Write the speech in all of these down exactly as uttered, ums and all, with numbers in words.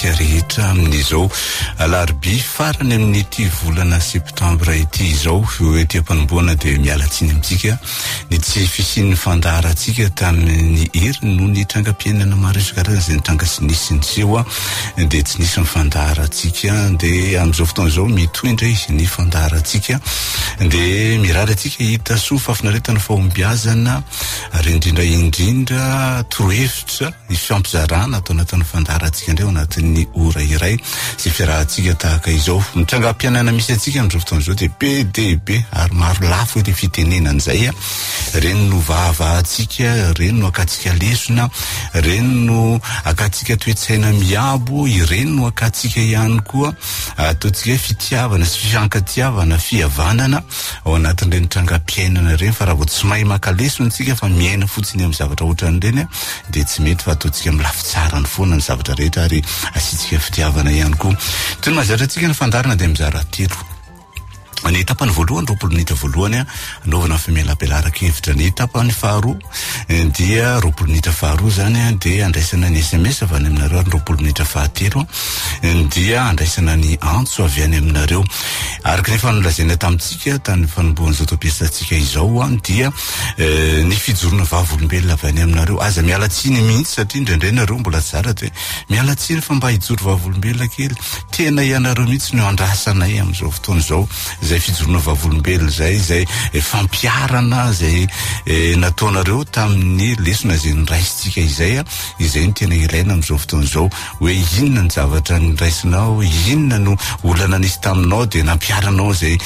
antsika rehetra amin'izao alarobia farany amin'ny ity volana septambra ity izao ety am-panomboana dia mialatsiny amintsika ny tsy fisian'ny fandaharantsika tamin'ny hery no ny trangam-piainana maro isan-karazany izay nitranga sy nisy ny seho dia tsy nisy ny fandaharantsika dia amin'izao fotoana izao mitohy indray ny fandaharantsika dia mirary antsika hita soa fafinaretana fahombiazana ary indrindra indrindra torohevitra ny fiampizarana atao anatin'ny fandaharantsika indray ao anatin'ny ora iray sy fiarahantsika tahaka izao nitrangam-piainana misy antsika amin'izao fotoana izao dia be dia be ary maro lafo ety fitenenana izay reny no vahavahantsika reny no akatsika lesona reny no akatsika toetsaina miabo ireny no akatsika ihany koa ataontsika fitiavana sy fiankatiavana fihavanana ao anatin'ireny trangam-piainana reny fa raha vao tsy mahay maka lesona antsika fa miaina fotsiny amin'ny zavatra ohatran'ireny dia tsy mety fa ataontsika amin'ny lafy tsara ny foana ny zavatra rehetra ary asitsika fitiavana ihany koa toy ny mahazatra antsika ny fandarana dia mizara telo ny etapany voalohany roapolo minitra voalohany anaovana famelam-belaraka-hevitra ny etapany faharoa dia roapolo minitra faharoa zany dia andraisana ny S M S avy any aminareo ary roapolo minitra fahatelo dia andraisana ny antso avy any aminareo araka ny fanolazaina tamintsika tany fanombohan'izao toampiasantsika izao dia ny fijorona vavolombelona avy any aminareo aza mialatsiny mihitsy satria indraindray nareo mbola tsara dia mialatsiny fa mba hijoro vavolombelona kely tena ianareo mihitsy no andrasanay amin'izao fotoana izao zay fijorona vavolombelona zay zay fampiarana zay nataonareo tamin'ny lesona zay niraisitsika izay izay ny tena ilaina amin'izao fotoana izao hoe inona ny zavatra niraisinao inona no olana nisy taminao dia nampiaranao zay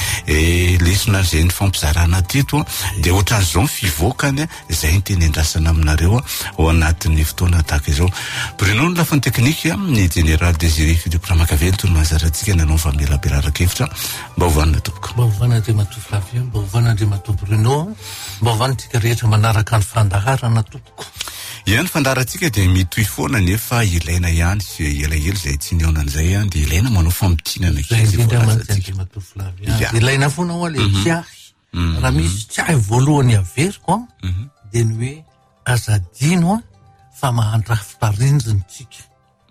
lesona zay ny fampizarana teto dia ohatran'izao fivoakany zay ny tena endrasana aminareo ao anatin'ny fotoana tahaka izao Bruno ny lafiny teknika ny général Désiré Philippe Ramakavelo toy ny mahazarantsika nanao famelam-belaraka-hevitra mba hovanina tompoko mba hovana Andriamatoa Flavien mba hovana Andriamatoa Bruno mba hovanantsika rehetra manaraka ny fandaharana tompoko ihany fandaharantsika dia mitohy foana nefa ilaina ihany elaela zay tsy neonan'izay dia ilaina manao fampitinana Andriamatoa Flavien ilaina foana ao le tsiahy raha misy tsiahy voalohany averiko dia ny hoe azadino fa mahandrafitra rindrinitsika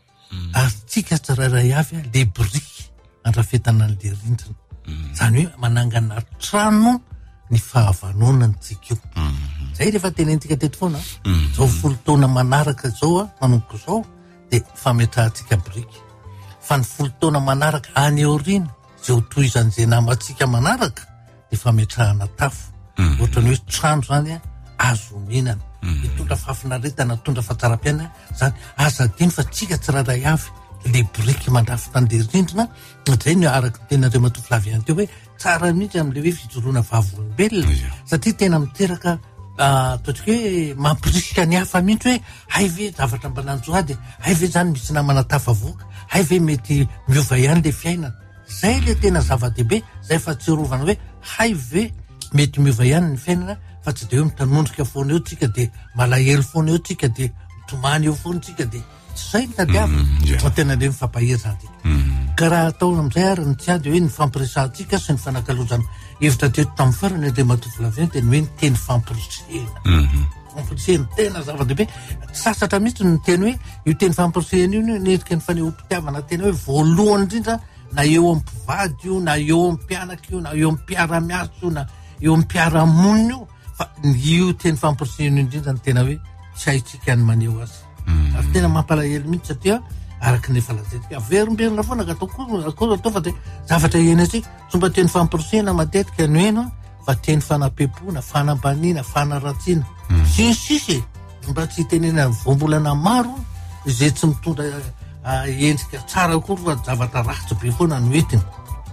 ary tsika tsirairay avy le briky andrafetana an'le rindrina zany hoe manangana trano ny fahavanonantsika io zay rehefa tenentsika teto foana zao folo taona manaraka zao manomboka zao dia fametrahantsika briky fa ny folo taona manaraka any aoriana zay ho tohizan'izay namantsika manaraka dia fametrahana tafo ohatrany hoe trano zany azo mihinana mitondra fahafinaretana tondra fahatsara-piainana zany azadino fa tsika tsirairay avy le briky mandrafitra an'le rindrina zay no araka tena Andriamatoa Flavien teo hoe tsara mihitsy amin'le hoe fijoroana vavolombelona satria tena miteraka ataontsika hoe mampirisika ny hafa mihitsy hoe hay ve zavatra mbananjoady hay ve zany misy namana tafavoaka hay ve mety miova ihany le fiainana zay le tena zava-dehibe zay fa tsirovana hoe hay ve mety miova ihany ny fiainana fa tsy dia hoe mitanondrika foana eo tsika dia malahelo foana eo tsika dia mitomany eo foana tsika dia zay ny tadiava tena le mifampahezantsika ka raha atao amin'izay ary ny tsy ady hoe ny fampiresantsika sy ny fanakalozana hevitra teto tamin'ny farany Andriamatoa Flavien dia ny hoe ny teny fampirisena fampirisena tena zava-dehibe sasatra mihitsy ny teny hoe io teny fampirisena io nerika ny fanehoam-pitiavana tena hoe voalohany indrindra na eo am-pivady io na eo am-pianaka io na eo am-piara-miasa io na eo am-piara-monina io fa io teny fampirisena io indrindra ny tena hoe tsy haitsika ny maneho azy ary tena mampalahelo mihitsy satria araka ny falazaitsika averimberina foana ka ataoko atao fa dia zavatra iainantsika somba teny fampirisena matetika no eno fa teny fanam-pepona fanambaniana fanaratsiana sinsisy mba tsy tenena voambolana maro izay tsy mitondra endrika tsara akory fa zavatra ratsy be foana no entiny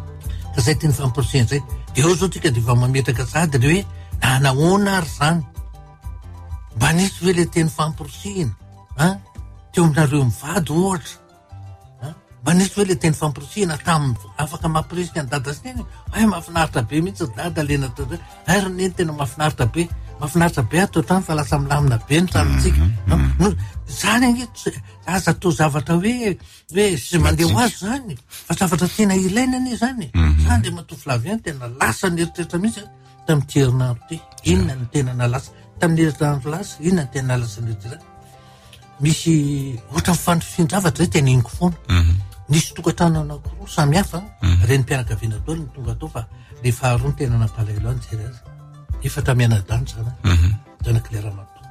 ka zay teny fampirisena zay dia eo zao tsika dia va mametraka sady le hoe nanahoana ary zany mba nisy ve le teny fampirisena a teo aminareo mivady ohatra mba nisy hoe le teny fampirisena tamin'ny afaka mampirisika ny dada sy neny ay mahafinaritra be mihitsy dada lena tao ay roneny tena mahafinaritra be mahafinaritra be atao trano fa lasa milamina be ny tranontsika zany angety aza atao zavatra hoe hoe sy mandeha ho azy zany fa zavatra tena ilaina anie zany zany Andriamatoa Flavien tena lasa ny eritreritra mihitsy tamin'ity herinandro ty inona ny tena nalasa tamin'ny herinandro lasa inona ny tena nalasa ny eritreritra misy ohatra mifandrifinjavatra zay tena ingo foana. Nisy tokantrano anankiroa samy hafa reny mpianakaviana daholo ny tonga atao fa le faharoa ny tena nampalahelo any jery azy. Efatra mianadany zany zanak'i le ramatoa.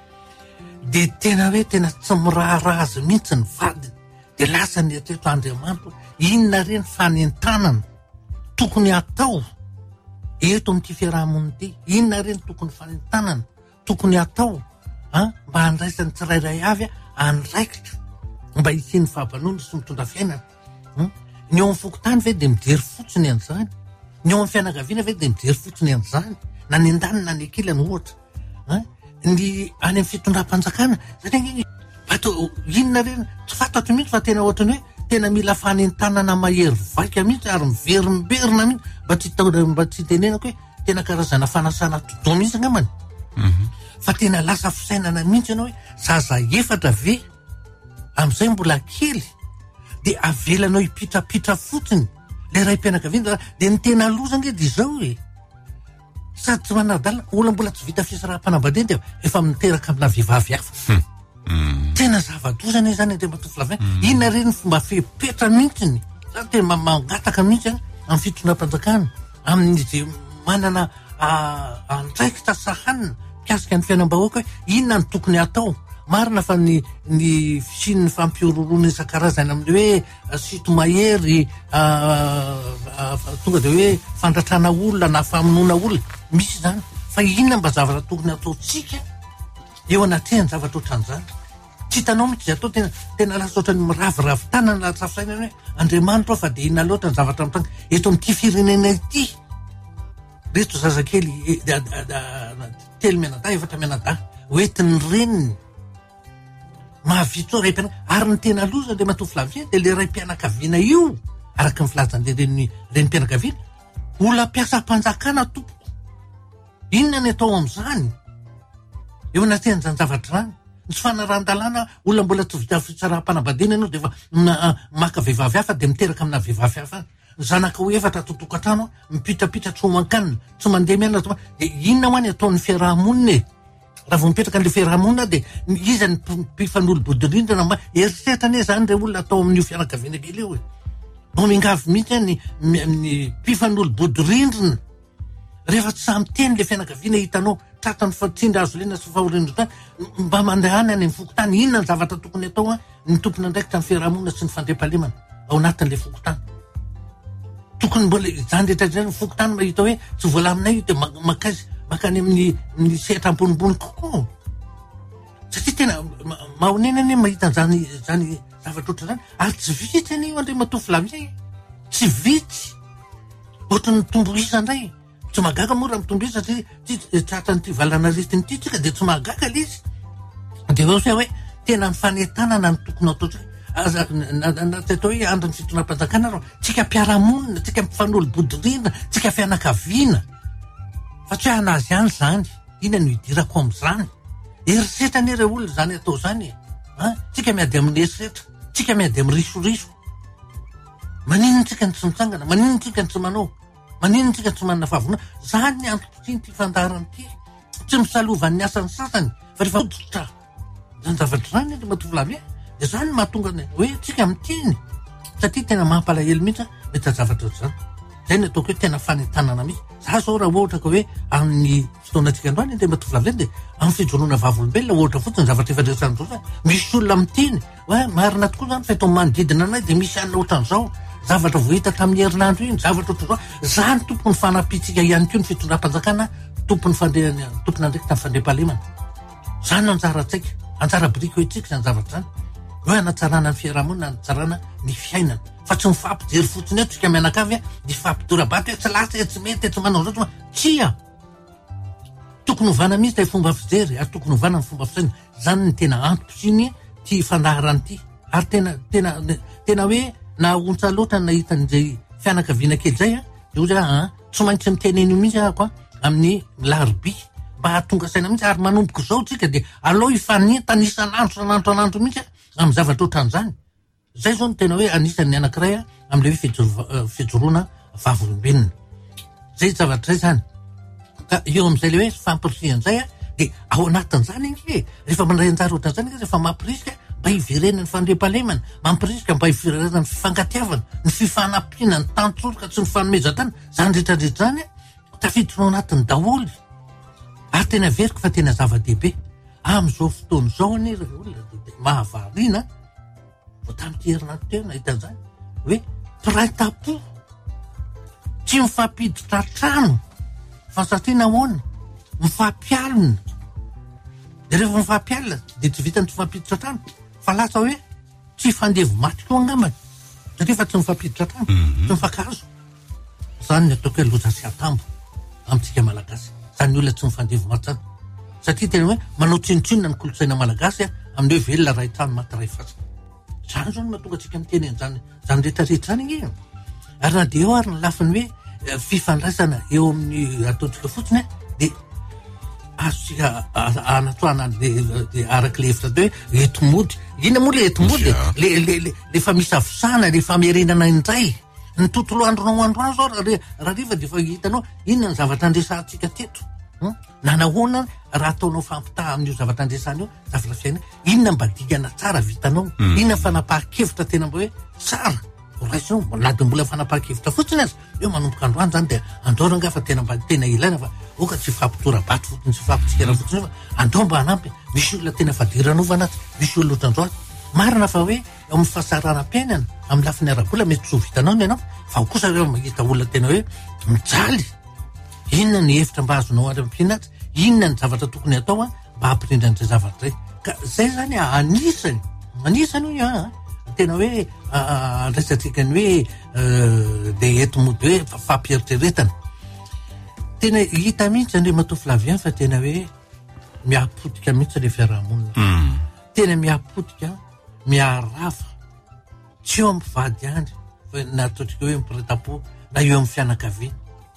De tena hoe tena tsy miraharaha azy mihitsy ny vadiny. De lasa ny eritrereto Andriamanitra inona reny fanentanana tokony atao eto amin'ity fiarahamonina ity. Inona reny tokony fanentanana tokony atao mba handraisany tsirairay avy andraikitra mba hisiany fahabanona sy mitondra fiainana. Ny eo amin'ny fokotany ve de mijery fotsiny an'izany, ny eo amin'ny fianakaviana ve de mijery fotsiny an'izany, na ny an-daniny na ny ankilany ohatra. Ny any amin'ny fitondram-panjakana satria bato inona reny tsy fantatro mihitsy fa tena ohatrany hoe tena mila fanentanana mahery vaika mihitsy ary miverimberina mihitsy mba tsy taona mba tsy tenenako hoe tena karazana fanasana totoa mihitsy angambany. Fa tena lasa fisainana mihitsy ianao hoe zaza efatra ve amin'izay mbola kely de avelanao hipitrapitra fotsiny le ray mpianakaviana de ny tena lozanga edy izao hoe sady tsy manadalina olona mbola tsy vita fisaraha-panambadiana dia efa miteraka amina vehivavy hafa. Tena zava-dozana izany de matoflavana. Inona reny fomba fepetra mihitsiny za tena mangataka mihitsy amin'ny fitondram-panjakana amin'ny zay manana andraikitra sahanina mikasika ny fiainam-bahoaka hoe inona ny tokony atao. Marina fa ny ny fisian'ny fampiororona isan-karazany amin'ny hoe sito mahery tonga de hoe fandratrana olona na famonoana olona misy zany. Fa inona mba zavatra tokony ataotsika eo anatrehany zavatra ohatran'izany. Tsy hitanao mihitsy atao tena tena lasa ohatrany miraviravy tanana lasa fisainana hoe Andriamanitra fa de inona loatra ny zavatra mitanga eto amin'ity firenena ity. Reto zazakely telo mianadahy efatra mianadahy hoentin'ny reniny mahavitso ray mpianaka ary ny tena loza de matoa filavia de le ray mpianakaviana io araka ny filazany reny reny mpianakaviana olona mpiasa-panjakana tompoko. Inona ny atao amin'izany eo anatrehany zany zavatra zany. Tsy fanaran-dalàna olona mbola tsy vita fitsaraha-panambadiana ianao de efa maka vehivavy hafa de miteraka amina vehivavy hafa. Zanaka ho efatra totokantrano mipitrapitra tsy homan-kanina tsy mandeha mianatra de inona ho any ataon'ny fiarahamonina e. Raha vao mipetraka an'le fiarahamonina de iza ny mpifanolo-bodirindrina mba eritreritra zany re olona atao amin'io fianakaviana kely io e. Bo mingavy mihitsy ny mpifanolo-bodirindrina rehefa tsy samy teny le fianakaviana hitanao tratany fatsindra azo lena sy fahorindro tany mba mandehany any amin'ny fokotany. Inona ny zavatra tokony atao ny tompony andraikitra ny fiarahamonina sy ny fandriam-pahalemana ao anatin'le fokotany. Tokony mbola zany rehetra zany fokotany mahita hoe tsy voalaminay io de makaizy makany amin'ny sehatra ambonimbony kokoa. Satria tena mahonena anie mahita zany zany zavatra oatra zany ary tsy vitsy anie io Andriamantoa filavia. Tsy vitsy ohatrany tomboisa indray. Tsy mahagaga moa raha mitomboisa satria tratran'ity valana retiny ity tsika de tsy mahagaga le izy. De ohatry hoe tena ny fanentanana ny tokony atao aza natao hoe androny fitondram-panjakana rao tsika mpiarahamonina tsika mpifanolo-bodirindrina tsika fianakaviana fa tsy hoe anazy ihany zany. Inona no hidirako amin'izany. Eritreritra anie re olona zany atao zany e. Tsika miady amin'ny eritreritra tsika miady amin'ny risoriso. Maninona tsika ny tsy mitsangana, maninona tsika ny tsy manao, maninona tsika tsy manana fahavonana. Zany ny antom-pitsiny ty fandaharana ity. Tsy misalovan'ny ny asany sasany fa rehefa oditra zany zavatra zany de matovilavia de zany mahatonga hoe tsika miteny satria tena mampalahelo mihitsy mety zavatra ohatr'izany. Zay ny ataoko hoe tena fanentanana mihitsy. Za zao raha ohatra ka hoe amin'ny fotoanatsika androany de matovilavia de amin'ny fijoroana vavolombelona ohatra fotsiny zavatra efa resany zao misy olona miteny hoe marina tokoa zany fa eto manodidina anay de misy anona ohatran'izao zavatra vohita tamin'ny herinandro iny zavatra ohatr'izao. Zany tompony fanapitsika ihany koa ny fitondram-panjakana tompony fandehana tompony andraikitra ny fandriam-pahalemana. Zany no anjara tsaika anjara biriky hoe tsika zany zavatra zany hoe anatsarana ny fiarahamonina anatsarana ny fiainana fa tsy mifampijery fotsiny eto tsika mianakavy a de fampidora-bato tsy lasa tsy mety tsy manao zao tsia tokony hovana mihitsy tay fomba fijery ary tokony hovana ny fomba fisaina. Zany ny tena antom-pisiny ty fandaharana ity ary tena tena tena hoe na ontsa loatra nahita an'izay fianakaviana kely zay a de oza tsy maintsy miteneny mihitsy ako amin'ny larobia mba hahatonga saina mihitsy ary manomboka zao tsika de aleo hifanentana isan'andro san'andro anandro mihitsy amin'ny zavatra ohatran'izany. Zay zao no tena hoe anisan'ny anankiray a amin'le hoe fijoroana vavolombelona. Zay zavatra zay zany. Ka eo amin'izay le hoe fampirisihan'izay a de ao anatin'izany inge rehefa mandray anjara ohatran'izany rehefa mampirisika mba hiverenany fandriam-pahalemana mampirisika mba hiverenany fifangatiavana ny fifanampiana ny tantsoroka tsy ny fanomezan-tany zany rehetrarehetra zany tafiditra ao anatiny daholy ary tena veriko fa tena zava-dehibe am'izao fotoana zao any ireo olona de mahavariana vao tamin'ity herinandro teo nahita zany hoe piraitapo tsy mifampiditra trano fa satria nahoana mifampialina de rehefa mifampialina de tsy vitany tsy mifampiditra trano fa lasa hoe tsy fandevo maty koa angambany satria fa tsy mifampiditra trano tsy mifankahazo zany ny ataoko hoe loza sy atambo amintsika malagasy zany olona tsy mifandevo maty zany satria tena hoe manao tsinotsinona ny kolotsaina malagasy amin'ny hoe velona ray trano maty ray fasika zany zao no mahatonga atsika miteny zany zany rehetrarehetra zany ige ary na de eo ary ny lafiny hoe fifandraisana eo amin'ny ataontsika fotsiny de azosika anatoana de araky le hevitra teo hoe etomody ina moa le etomody le fa misy avosana le famerenana indray ny tontolo andronao androany zao raha riva de fa hitanao inona ny zavatra andresantsika teto na nahoana raha ataonao fampitaha amin'io zavatra andresana io zavatra fiaina inona mba digana tsara vitanao inona fanapahan-kevitra tena mba hoe tsara raisinao na de mbola fanapahan-kevitra fotsiny azy eo manomboka androany zany de andao ranga fa tena mba tena ilaina fa oka tsy fampitora-baty fotony tsy fampitsikana fotsiny fa andao mba hanampy misy olona tena fadiranovana azy misy olona ohatran'izao marina fa hoe eo amin'ny fahasaranam-piainana amin'ny lafiny ara-bola mety tsy ho vitanao ny ianao fa kosa reo mahita olona tena hoe mijaly inona ny hevitra mba azonao ary ampiana azy inona ny zavatra tokony atao a mba hampirindra an'izay zavatra zay ka zay zany anisany anisany io tena hoe andraisantsika ny hoe de etomody hoe fampieritrretana tena hita mihitsy andre matoa Flavien fa tena hoe miapotika mihitsy le fiarahamonina tena miapotika miarafa tsy eo ampivady andry na ataotsika hoe mipiraitam-po na eo amin'ny fianakaviana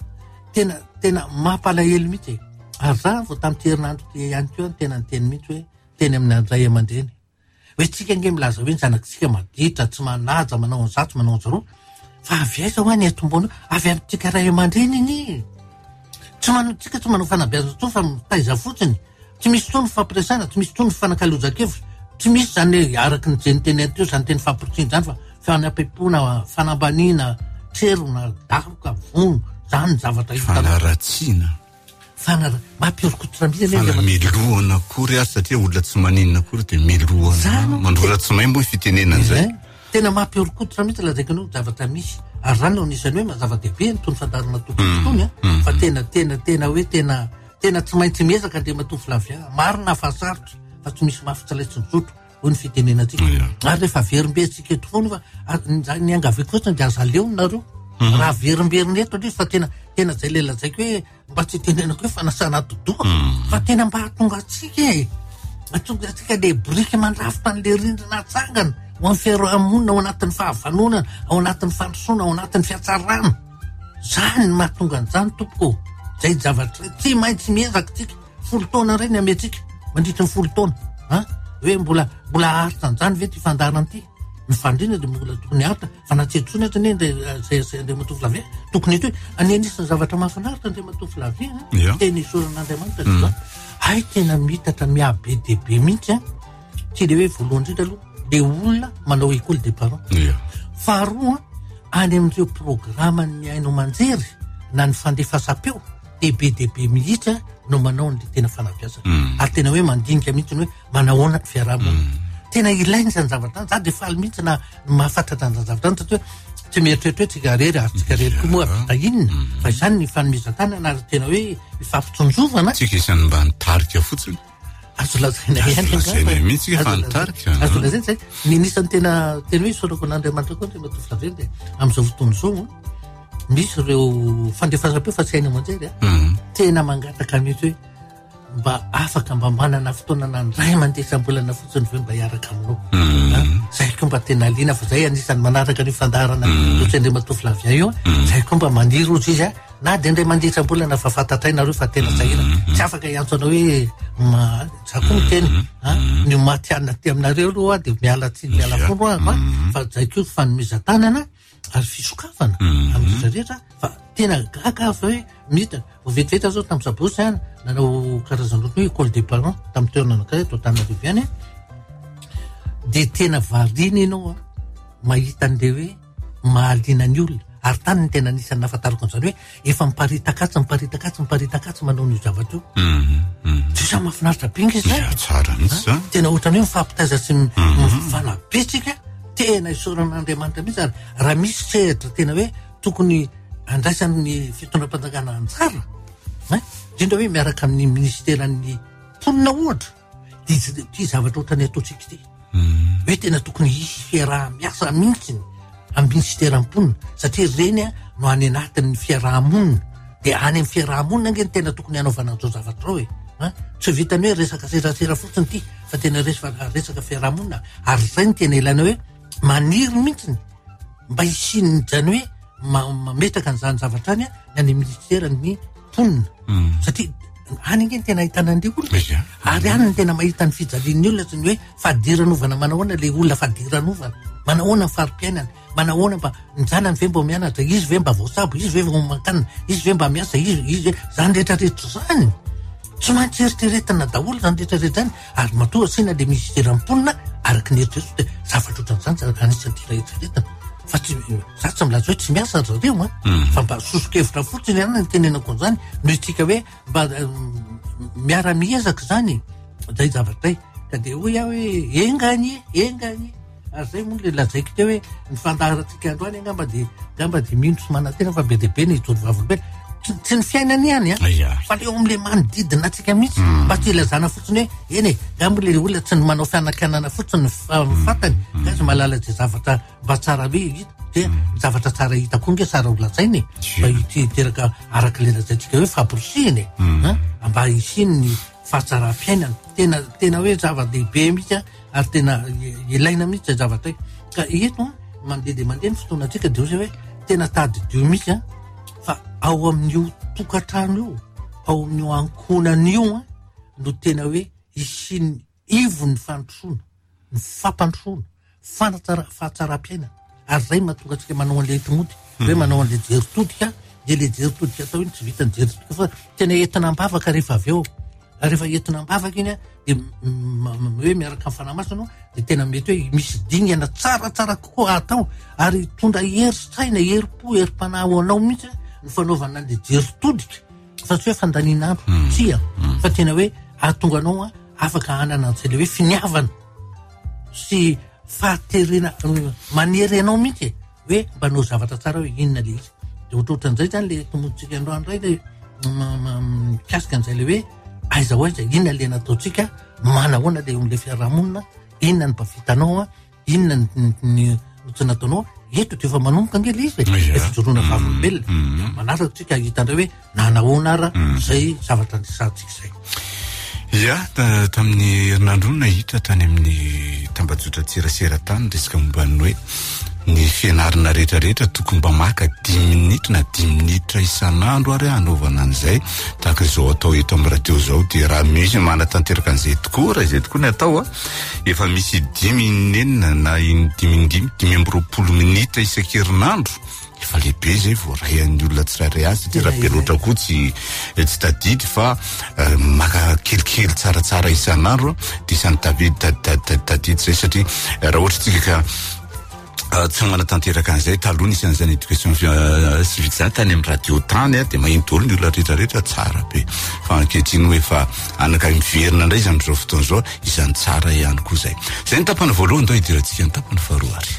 tena tena mampalahelo mihitsy ary za vao tamin'ity herinandro ty ihany keo tena nyteny mihitsy hoe teny amin'ny andray aman-dreny hoe tsika nge milaza hoe ny zanakitsika maditra tsy manaja manao an'zatsy manao an'zaroa fa avy aiza ho any atombona avy amintsika ray aman-dreny iny tsy manao tsika tsy manao fanabeazana tsony fa mitaiza fotsiny tsy misy tsony fampiresana tsy misy tsony fanankalozan-kevitra tsy misy zany araky ny jeniteny teo zany teny fampirotsiny zany fa fanapepona fanambaniana tserona daroka vono zany zavatra fanaratsiana fanara mampiorikotra mihitsy fana milohana akory azy satria olona tsy maninona akory de milohana mandrora tsy mahay moa fitenenana zay tena mampiorikotra mihitsy lazaiko anao zavatra misy ary zany no anisany hoe mazava-dehibe nytony fandarana tokony tony a fa tena tena tena hoe tena tena tsy maintsy miezaka andre matoa Flavien marina fahasarotra fa tsy misy mafitsalaitsiny zotro ho ny fitenenantsika ary rehefa verimbe atsika eto foana fa ny angaviko fotsiny de aza leony nareo raha verimberiny eto andry fa tena tena zay le lazaiko hoe mba tsy tenenako hoe fanasana todoa fa tena mba hatonga atsika e mahatonga atsika le briky mandrafitra n'le rindrina atsangana ho amin'ny fiarahamonina ao anatin'ny fahavanonana ao anatin'ny fandrosoana ao anatin'ny fiatsarana zany ny mahatonga an'izany tompoko zay zavatra tsy maintsy miezaka tsika folo taona reny ametsika mandritra ny folo taona a hoe mbola mbola haritra an'izany ve ty fandarana ty ny fandrina de mbola tokony haritra fa natsetsona azy ane zay andre matoa Flavien tokony eto hoe any anisany zavatra mahafinaritra andre matoa Flavien teny isoran'Andriamanitra zao ay tena mitatra miabe dehibe mihitsy a tsy le hoe voalohany indrindra aloha le olona manao école des parents faharoa any amin'ireo programa ny hainao manjery na ny fandefasam-peo dehibe dehibe mihitsy no manao ny tena fanabeazana ary tena hoe mandinika mihitsy ny hoe manahoana fiarahamonina tena ilainy zany zavatra za de faly mihitsy na mahafantatra an'izany zavatra any satria tsy mieritreritra hoe tsika rery ary tsika rery koa moa avita inona fa izany ny fanomezan-tany ary tena hoe ifampitsonjovana tsika isany mba nitarika fotsiny azo lazaina ihany mihitsy fa nitarika azo lazaina zay ny anisan'ny tena tena hoe isorako n'Andriamanitra koa tena matoa Flavien de amin'izao fotoana zao misy ireo fandefasam-peo fa tsy haina manjery a tena mangataka mihitsy hoe mba afaka mba manana fotoana nandray mandeha sambolana fotsiny ve mba hiaraka aminao zay koa mba tena liana fa zay anisany manaraka ny fandarana lotsy andre matoa Flavien io zay koa mba maniry ozy izy a na de ndray mandeha sambolana fa fantatrainareo fa tena sahina tsy afaka hiantsonao hoe za koa miteny ny matiana ty aminareo aloha de miala tsy miala fono a fa zay koa fanomezan-tanana ary fisokafana amin'izy rehetra fa tena gaga fa hoe mita vetiveta zao tamin'ny sabosy any nanao karazana hoe école des parents tamin'ny toerana anankiray to Antananarivo any de tena variana ianao mahita an'le hoe mahaliana ny olona ary tany ny tena anisany nahafantarako an'izany hoe efa miparitakatsy miparitakatsy miparitakatsy manao ny zavatra io tsy sa mahafinaritra bingy izy tsara mihitsy tena ohatrany hoe mifampitaiza sy mifanabetsika tena isaoran'Andriamanitra mihitsy ary raha misy sehatra tena hoe tokony andraisan'ny fitondram-panjakana antsara indrindra hoe miaraka amin'ny ministeran'ny mponina ohatra ty zavatra ohatrany ataontsika ty hoe tena tokony hisy fiaraha-miasa mihitsy amin'ny ministeram-ponina satria reny a no any anatin'ny fiarahamonina dia any amin'ny fiarahamonina nge ny tena tokony hanaovana an'izao zavatra ao e tsy vitany hoe resaka serasera fotsiny ty fa tena resaka fiarahamonina ary zay ny tena ilana hoe maniry mihitsiny mba hisininy zany hoe mametraka an'izany zavatra any a ny any ministeran'ny mponina satria any nge ny tena ahitana an'le olona ary any ny tena mahita ny fijalian'ny olona sy ny hoe fahadiranovana manahoana le olona fahadiranovana manahoana ny fari-piainana manahoana mba ny zanany ve mba mianatra izy ve mba voasabo izy ve makanina izy ve mba miasa izy izy zany rehetrarehetra zany tsy maintsy eritreretina daholo zany rehetrarehetra zany ary matoa sina le ministeram-ponina araky ny eritreretra zavatra ohatran'izany anisany tira eritreretina fa tsy za tsy milaza hoe tsy miasa zareo fa mba sosokevitra fotsiny ihany ny tenenako an'izany noho itsika hoe mba miara-miezaka zany zay zavatray ka de hoy aho hoe engany engany ary zay moa le lazaiko te hoe ny fandaharatsika androany angamba de angamba de mindro sy manantena fa be deabe ny ijoro vavolombelona tsy ny fiainany ihany a fa le eo am'le manodidina atsika mihitsy mba tsy ilazana fotsiny hoe eny e gamba le olona tsy ny manao fianakanana fotsiny fatany gazy malala zay zavatra mba tsara be hita de zavatra tsara hita koa nge tsara ho lazainy mba hiteraka araky le lazaitsika hoe faborosiny mba hisiny ny fahatsara-piainana tena tena hoe zava-dehibe mihitsy a ary tena ilaina mihitsy zay zavatra ka eto mandeha de mandeha ny fotoana atsika de ozy hoe tena tadidio mihitsy a fa ao amin'io tokantrano io ao amin'io ankonan'io a no tena hoe isiny ivo ny fandrosoana ny fampandrosoana fanatsara fahatsara-piainana ary zay mahatonga atsika manao an'le etimody hoe manao an'le jeritodika de le jeritodika atao iny tsy vita ny jeritodika fa tena entina ambavaka rehefa avy eo rehefa entina ambavaka iny a de hoe miaraka amin'ny fanamasina de tena mety hoe misy dingana tsaratsara kokoa atao ary tondra hery saina herim-po herim-panahy anao mihitsy ny fanaovana an'le jeritodika fa tsy hoe fandanianandro tsia fa tena hoe ahatonga anao a afaka hanana an'izay le hoe finiavana sy fahaterena manery anao mihitsy hoe mba nao zavatra tsara hoe inona le izy de ohatrohatran'izay zany le tomotsika androany ray le mikasika an'izay le hoe aiza ho aiza inona le nataotsika manahoana le am'le fiarahamonina inona ny bavitanao a inona ny tsy nataonao eto de efa manomboka nge le izy e fijoroana vavolombelona manaraka tsika hitandray hoe nanahoana ara zay zavatra nisantsika zay ia tamin'ny herinandro nahita tany amin'ny tambajotra tserasera tany resaka momban'ny hoe ny fianarana rehetrarehetra tokony mba maka dimy minitra na dimy minitra isan'andro ary anaovana an'izay tahaka izao atao eto amin'ny radio zao de raha misy manatanteraka an'izay tokoa raha izay tokoa ny atao a efa misy dimy nenina na dimy dimy dimy amby roapolo minitra isan-kerinandro efa lehibe zay vao ray an'ny olona tsirairay azy de raha be loatra koa tsy tsy tadidy fa maka kelikely tsaratsara isan'andro de isany tadidy zay satria raha ohatra tsika ka tsy manatanteraka an'izay taloha nisy an'izany éducation civique zany tany amin'ny radio tany a de maheno daholo ny olona rehetrarehetra tsara be fa ankehitriny hoe fa anaka miverina indray izy amin'izao fotoana zao izany tsara ihany koa zay zay ny tapany voalohany dao hidirantsika ny tapany faharoa ary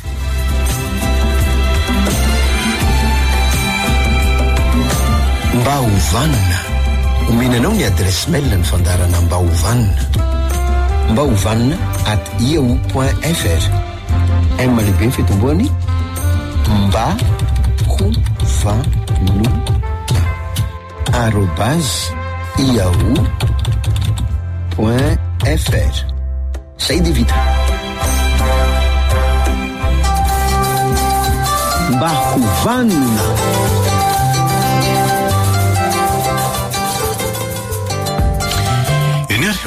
mba hovanina omenanao ny adresse mail ny fandarana mba hovanina mba hovanina at yahoo point fr M lehibe ny fitomboany mba hovanina arobase yahoo point fr zay de vita mba hovanina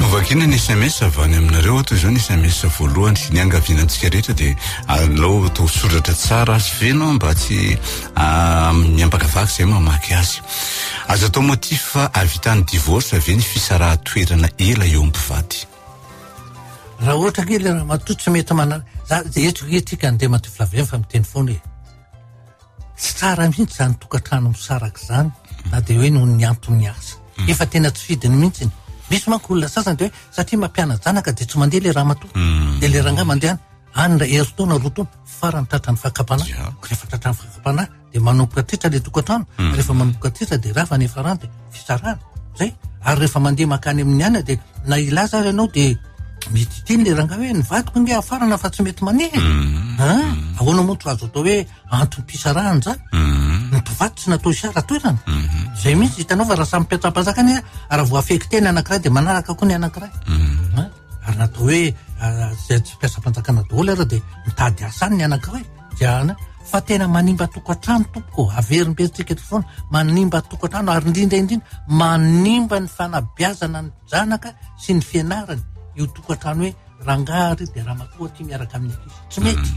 Novakina ny S M S avy any aminareo toy izao ny S M S voalohany ny angavianantsika rehetra dia aleo to soratra tsara azy feno mba tsy miampakavaky izay mamaky azy. Azo atao motif ahavitany divorce avy ny fisaraha-toerana ela eo am-pivady. Raha ohatra kely raha matotsy mety manana za eto etika andeha matoy Flavien fa miteny foana hoe tsy tsara mihitsy zany tokantrano misaraka zany na dia hoe noho ny antony asa efa tena tsy fidiny mihitsy. Misy manko olona sasany dia hoe satria mampiana zanaka dia tsy mandeha le raha matoa dia le rangahy mandehana any hery taona roa taona farany tratrany fakapanahy rehefa tratrany fakapanahy dia manomboka tritra le tokantrano rehefa manomboka tritra dia raha fa nefa rano dia fisarahana zay ary rehefa mandeha makany amin'ny ana dia na ilaza ary ianao dia mititiny le rangahy hoe nivadiko nge afarana fa tsy mety manehy ahoana moa tsy azo atao hoe antom-pisarahana zany ny mpivady tsy natao isara toerana zay mihitsy hitanao fa raha samy mpiatsam-panjakany raha vo afekiteny anankiray dia manaraka koa ny anankiray ary natao hoe zay tsy mpiasam-panjakana daholo ara dia mitady asany ny anankiray diana fa tena manimba tokantrano tompoko averimberitsika eto foana manimba tokantrano ary indrindra indrindra manimba ny fanabeazana ny zanaka sy ny fianarany io tokantrano hoe rangary dia raha matoa ty miaraka amin'ny ankizy tsy mety.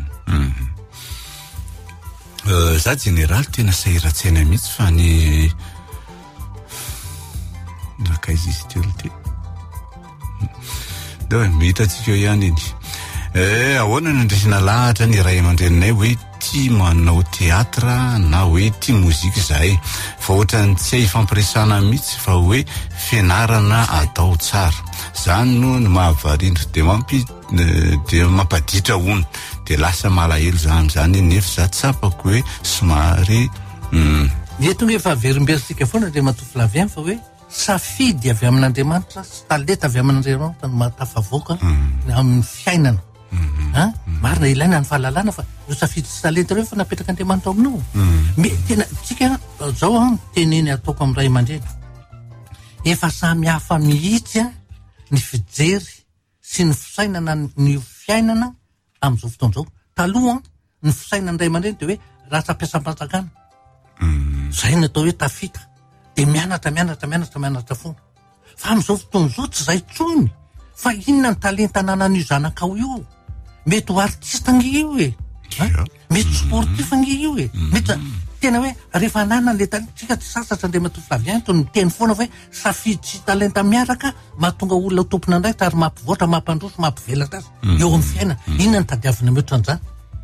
Za generaly tena sahiran-tsaina mihitsy fa ny rakaizy izy telo ty da hoe mihitatsika eo ihany iny e ahoana ny andresina lahatra ny ray aman-dreninay hoe tia manao teatra na hoe tia mozika zahay fa ohatrany tsy hay fampiresana mihitsy fa hoe fianarana atao tsara zany no ny mahavarindro dia mampi dia mampaditra ono dia lasa malahelo zany zany nefa za tsapako hoe somary eto efa averimberitsika foana dia matoa Flavien fa hoe safidy avy amin'Andriamanitra sy talenta avy amin'Andriamanitra no mahatafavoaka amin'ny fiainana marina ilaina ny fahalalana fa io safidy sy talenta reo fa napetraka Andriamanitra aminao tena tsika zao teneny ataoko amin'ny ray aman-dreny efa samy hafa mihitsy ny fijery sy ny fisainana ny fiainana amin'izao fotoan'izao taloha ny fisainana ray aman-dreny dia hoe raha tsampiasam-panjakana zay natao hoe tafita dia mianatra mianatra mianatra mianatra foana fa amin'izao fotoan'izao tsy zay tsony fa inona ny talenta nanan'io zanakao io mety ho artista nge io e mety sportif nge io e mety tena hoe rehefa nanany le talentsika tsy sasatra andeha matoa Flavien tony miteny foana fa hoe safidy sy talenta miaraka mahatonga olona tompona andraikitra ary mampivoatra mampandroso mampivelatra azy eo amin'ny fiainana inona ny tadiavina mihoatra an'izany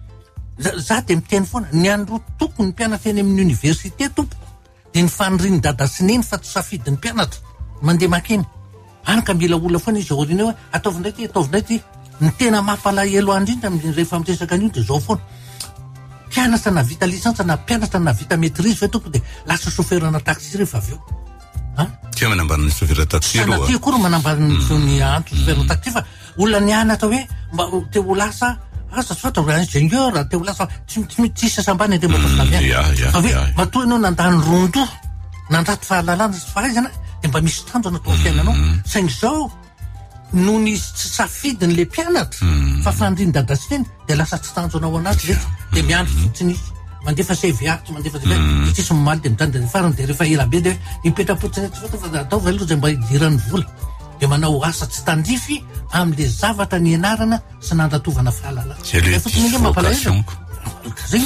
za dia miteny foana ny andro tokony mpianatra eny amin'ny université tompoko dia ny faniriny dada sy neny fa tsy safidy ny mpianatra mandeha makeny any ka mila olona foana izy orina hoe ataovindray ty ataovindray ty ny tena mampalahelo andrindra rehefa miresaka an'io dia zao foana mpianatra na vita lisansa na mpianatra na vita maîtrise fa tompo dia lasa chauffeurana taxi rehefa avy eo tia manambara ny chauffeur taxi aloha anaty kory manambara ny ny antony chauffeur taxi fa olona nianatra hoe mba te ho lasa asa tsy fatra hoe ingénieur te ho lasa tsy tsisy asambany andeha matoa Flavien fa hoe matoa ianao nandany rondo nandraty fahalalana sy fahaizana dia mba misy tanjo natao fiainanao saingy zao no ny tsy safidiny le mpianatra fa fandriny dada sy teny dia lasa tsy tanjo anao anazy rehetra dia miandro fotsiny izy mandefa C V A tsy mandefa C V A tsisy mimaly dia mitany dia farany dia rehefa ela be dia mipetrapotsiny eto fa atao va aloha zay mba hidiran'ny vola dia manao asa tsy tandrify amin'le zavatra ny ianarana sy nandatovana fahalalana fotony le mampalahelo zay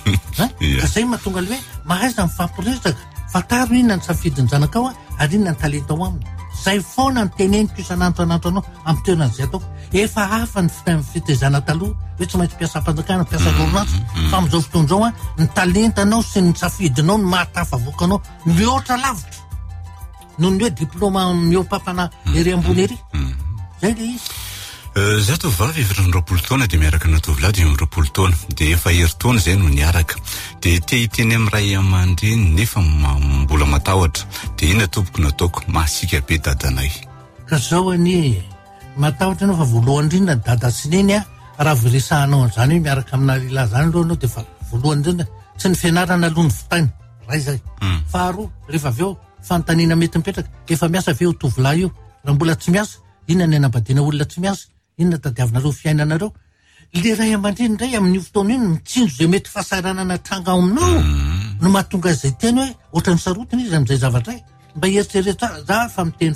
nge ka zay mahatonga le hoe mahaiza mifampiresaka fataro inona ny safidiny zanakao ary inona ny talenta ao aminy zay foana ny teneniko isan'andro anandro anao amin'ny toerana zay ataoko efa hafa ny fitezana taloha hoe tsy maintsy mpiasa-panjakana mpiasa orinasa fa amin'izao fotoan'izao a ny talentanao sy ny safidinao ny mahatafavoakanao mihoatra lavitra noho ny hoe diplôma mihoampapana ery ambony ery zay le izy za tovavy efatra ny roapolo taona dia miaraka na tovolahy amy roapolo taona dia efa hery taona zay no niaraka dia te hiteny amin'ny ray aman-dreny nefa mbola matahotra dia ina tompoko nataoko mahasika be dadanay ka zao any matahotra anao fa voalohany indrindra ny dada sy neny a raha viresahanao an'izany hoe miaraka amina lehilahy zany aloha anao dia fa voalohany indrindra tsy ny fianarana aloha ny fotaina ray zay faharoa rehefa avy eo fanontaniana mety mipetraka efa miasa avy eo tovolahy io raha mbola tsy miasa inona ny anambadiana olona tsy miasa inona tadiavinareo fiainanareo le ray aman-dreny indray amin'io fotoana io mitsinjo zay mety fahasaranana tranga ao aminao no mahatonga zay teny hoe ohatrany sarotiny izy amin'izay zavatra mba eritreretra za fa miteny foana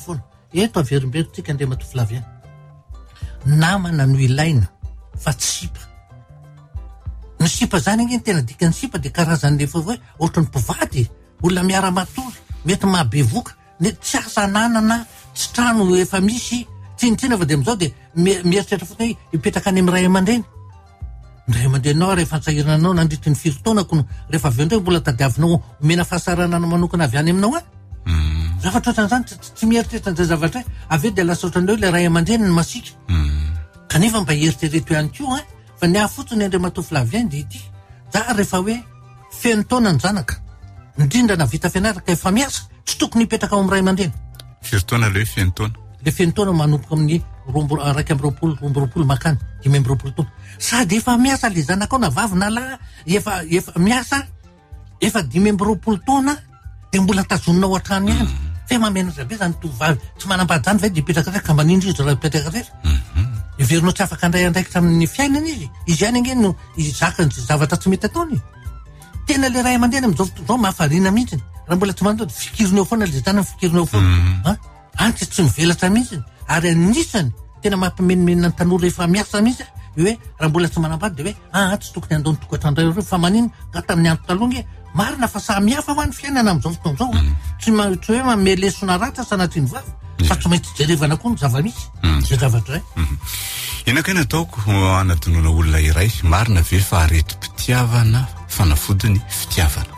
eto averimberitsika Andriama Tofilavia. Namana no ilaina fa tsy sipa. Ny sipa zany iny tena dikany sipa dia karazan'le hoe ohatran'ny mpivady, olona miara-matory, mety mahabe voka, ne tsy asa anana tsy trano efa misy, tsinitsina fa dia amin'izao dia mieritreritra fotsiny hoe hipetraka any amin'ny ray aman-dreny. Ny ray aman-drenao rehefa antsahirana anao nandritry ny firy taona kono rehefa avy eo indray mbola tadiavinao omena fahasarana manokana avy any aminao any. Zavatra ohatran'izany tsy mieritreritra an'izay zavatra avy eo dia lasa ohatran'ireo ilay ray aman-dreny ny masika. Kanefa mba eritrereto ihany koa fa ny afotsiny Andriama Tofilavia dia ity. Za rehefa hoe feno taona ny zanaka, indrindra na vita fianarana ka efa miasa, tsy tokony hipetraka ao amin'ny ray aman-dreny. Firy taona le feno taona? Le feno taona manomboka amin'ny raika amby roapolo, roa amby roapolo makany, dimy amby roapolo taona. Sady efa miasa le zanaka ao na vavy na lahy, efa efa miasa, efa dimy amby roapolo taona dia mbola tazonina ao an-trano ihany. Fe mamenatra be zany tovavy tsy manam-bady zany ve dia hipetraka rehetra ka manindry izy raha hipetraka rehetra. Iverinao tsy afaka andray andraikitra amin'ny fiainana izy. Izy ihany angeny no izakany zavatra tsy mety ataony. Tena le ray aman-dreny amin'izao fotoana izao mahafariana mihitsy. Raha mbola tsy manao fikirinao foana le zanany fikirinao foana. Antsy tsy mivelatra mihitsy. Ary anisany tena mampimenimenina ny tanora efa miasa mihitsy hoe raha mbola tsy manam-bady dia hoe ah tsy tokony andao ny tokantrano ireo fa manino ka tamin'ny andro talonga marina fa samy hafa ho an'ny fiainana amin'izao fotoana izao. Tsy tsy hoe manome lesona ratsy sanatria ny vavy fa tsy maintsy jerevana koa ny zava-misy. Zay zavatra e. Inaka ny ataoko anadinoana olona iray marina ve fa areti-pitiavana fanafody ny fitiavana.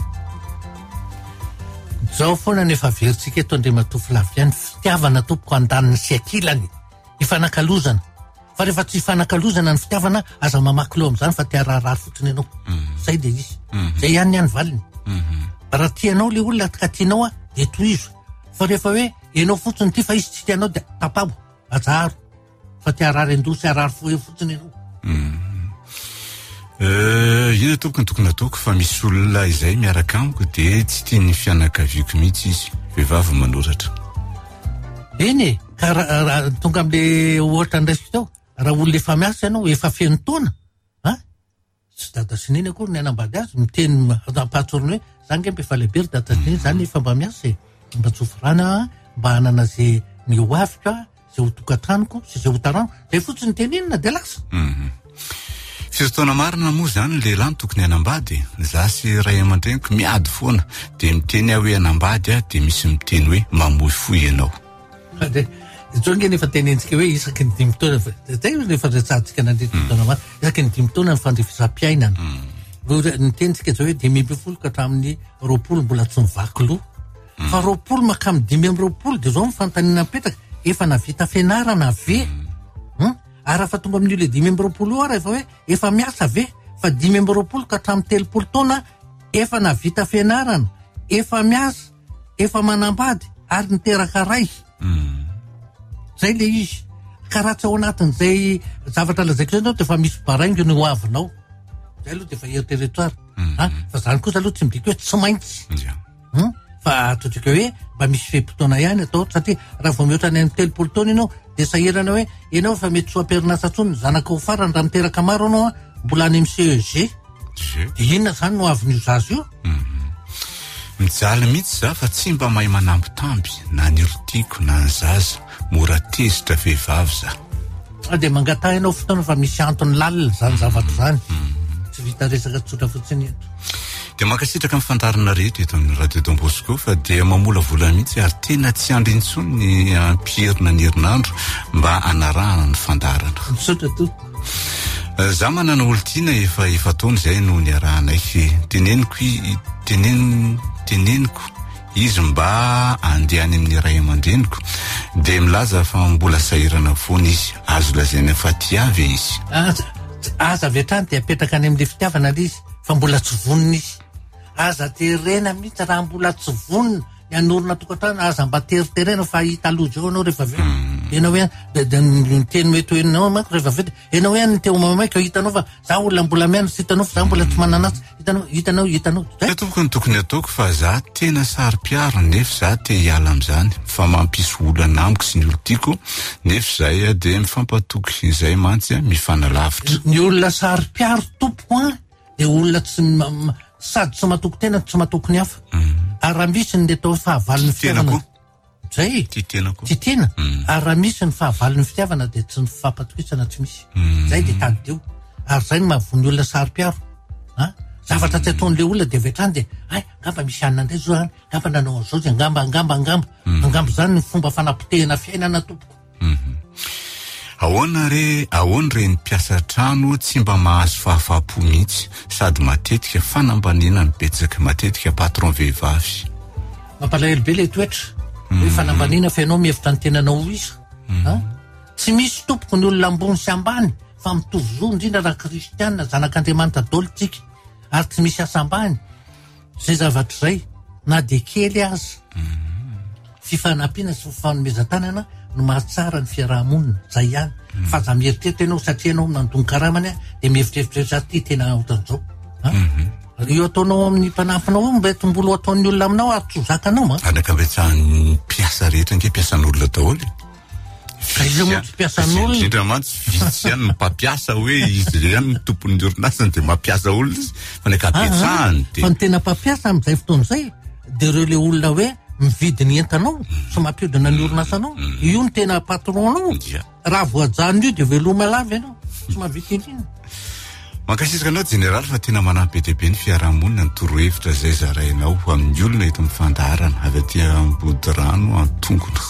Zao foana nefa veritsika eto Andriama Tofilavia, ny fitiavana tompoko andaniny sy akilany, ifanakalozana. Fa rehefa tsy ifanakalozana ny fitiavana aza mamaky leo amin'izany fa tia raharahary fotsiny ianao. Zay dia izy. Zay ihany ihany valiny. Raha tianao le olona ka tianao dia tohizo. Fa rehefa hoe ianao fotsiny ty fa izy tsy tianao dia tapabo, ajaro. Fa tia rary andosy arary fo fotsiny ianao. Ina tokony tokony ataoko fa misy olona izay miaraka amiko dia tsy tia ny fianakaviako mihitsy izy. Vehivavy manoratra. Eny e, ka tonga amin'le ohatra andraisiko tao, raha olona efa miasa ianao efa feno taona, ha? Tsy dada sineny akory ny anambady azy, miteny ampatsoriny hoe za nge mba efa lehibe ry dada sineny zany efa mba miasa e. Mba tsofirana, mba hanana zay ny hoaviko a, zay ho tokantranoko, sy zay ho tarano, zay fotsiny teninina dia lasa. Fizotoana marina moa zany lehilahy no tokony hanambady. Za sy ray aman-dreniko miady foana dia miteny aho hoe hanambady dia misy miteny hoe mamoy fo ianao. Izao nge nefa tenentsika hoe isaky ny dimy taona, zay nefa retsantsika nandritra taona marina, isaky ny dimy taona ny fandrefesam-piainana. Ny tenitsika zao hoe dimy amby folo ka hatramin'ny roapolo mbola tsy mivaky loha. Fa roapolo makamy dimy amby roapolo dia zao mifantaniana mipetraka efa navita fianarana ve. Ary raha fa tonga amin'io le dimy amby roapolo ora efa hoe efa miasa ve, fa dimy amby roapolo ka hatramin'ny telopolo taona efa navita fianarana, efa miasa, efa manambady ary niteraka ray. Zay le izy. Ka raha tsy ao anatin'izay zavatra lazaiko zay ianao dia efa misy baraingo ny hoavinao. Zay aloha dia efa eritrereto ary. Fa zany kosa aloha tsy midika hoe tsy maintsy. Fa atotrika hoe mba misy fe-potoana ihany atao satria raha vao mihoatra any amin'ny telopolo taona ianao dia sahirana hoe ianao fa mety soam-perinasa tsony zanaka ho farany raha miteraka maro anao mbola any amin'ny C E G. Dia inona zany no avin'io zazy io? Mijaly mihitsy za fa tsy mba mahay manambitamby na ny rotiko na ny zaza mora tezitra vehivavy za. Dia mangataha ianao fotoana fa misy antony lalina zany zavatra zany. Tsy vita resaka tsotra fotsiny eto. Dia mankasitraka amin'ny fandarana rehetra eto amin'ny Radio Don Bosco fa dia mamolavola mihitsy ary tena tsy andry intsony ny ampierina ny herinandro mba hanarahana ny fandarana. Misaotra to. Za manana olontiana efa efa taona izay no niarahanay teneniko tenen teneniko izy mba andehany amin'ny ray aman-dreniko dia milaza fa mbola sahirana foana izy azo lazaina fa tiavy izy. Aza avy hatrany dia apetraka any amin'ny fitiavana izy fa mbola tsy vonona izy. Aza terena mihitsy raha mbola tsy vonona ny anorina tokantrano aza mba teriterena fa hita lojo eo anao rehefa avy eo. Ianao ihany ny teny mety enao manko rehefa avy eo ianao ihany ny teo mamaika hitanao fa za olona mbola miana sy hitanao fa za mbola tsy mananasy hitanao hitanao hitanao. Tokony tokony ataoko fa za tena sary-piara nefa za te hiala amin'izany fa mampisy olana amiko sy ny olon-tiako nefa zay dia mifampatoky izay mantsy mifanalavitra. Ny olona sary-piara tompoko a dia olona tsy sady tsy matoko tena tsy matoko ny hafa. Ary raha misy ny atao fahavalon'ny fitiavana zay tsy tena ary raha misy ny fahavalon'ny fitiavana dia tsy ny fampatoisana tsy misy zay dia tany deo ary zay ny mahavony olona sary-piaro a zavatra tsy ataon'le olona dia vetrany dia ay ngamba misy anina indray zao any ngamba nanao an'izao zay angamba angamba angamba angamba zany ny fomba fanapotehana fiainana tompoko. Ahoana re ahoana re ny mpiasa trano tsy mba mahazo fahafapo mihitsy sady matetika fanambanina mibetsaka matetika patron vehivavy. Mampalahelo be le toetra hoe fanambanina fa ianao mihevitra ny tenanao isa a tsy misy tompoko ny olona ambony sy ambany fa mitovy zo indrindra raha kristianina zanak'Andriamanitra daholo tsika ary tsy misy asa ambany zay zavatra zay na dia kely aza fifanampiana sy fifanomezan-tanana no mahatsara ny fiarahamonina zay ihany fa za mieritreritra ianao satria ianao nandony karamany a dia mieritreritra ty tena ohatran'izao io ataonao amin'ny mpanampinao mba tombolo ataon'ny olona aminao ary tsy ho zakanao ma anaka betsahan'ny mpiasa rehetra nke mpiasan'olona daholo izy moa tsy mpiasan'olona indrindra mantsy vitsy ihany ny mpampiasa hoe izy ihany ny tompon'ny orinasany dia mampiasa olona izy fa ny akabetsahany fa ny tena mpampiasa amin'izay fotoana izay dia ireo le olona hoe mividy ny entanao sy mampiodina ny orinasanao io ny tena patronanao raha voajanona io dia veloma lava ianao tsy mahavita indrina. Mankasitraka anao jeneraly fa tena manampy be dia be ny fiarahamonina ny torohevitra zay zarainao amin'ny olona eto amin'ny fandaharana avy aty ambody rano antongona.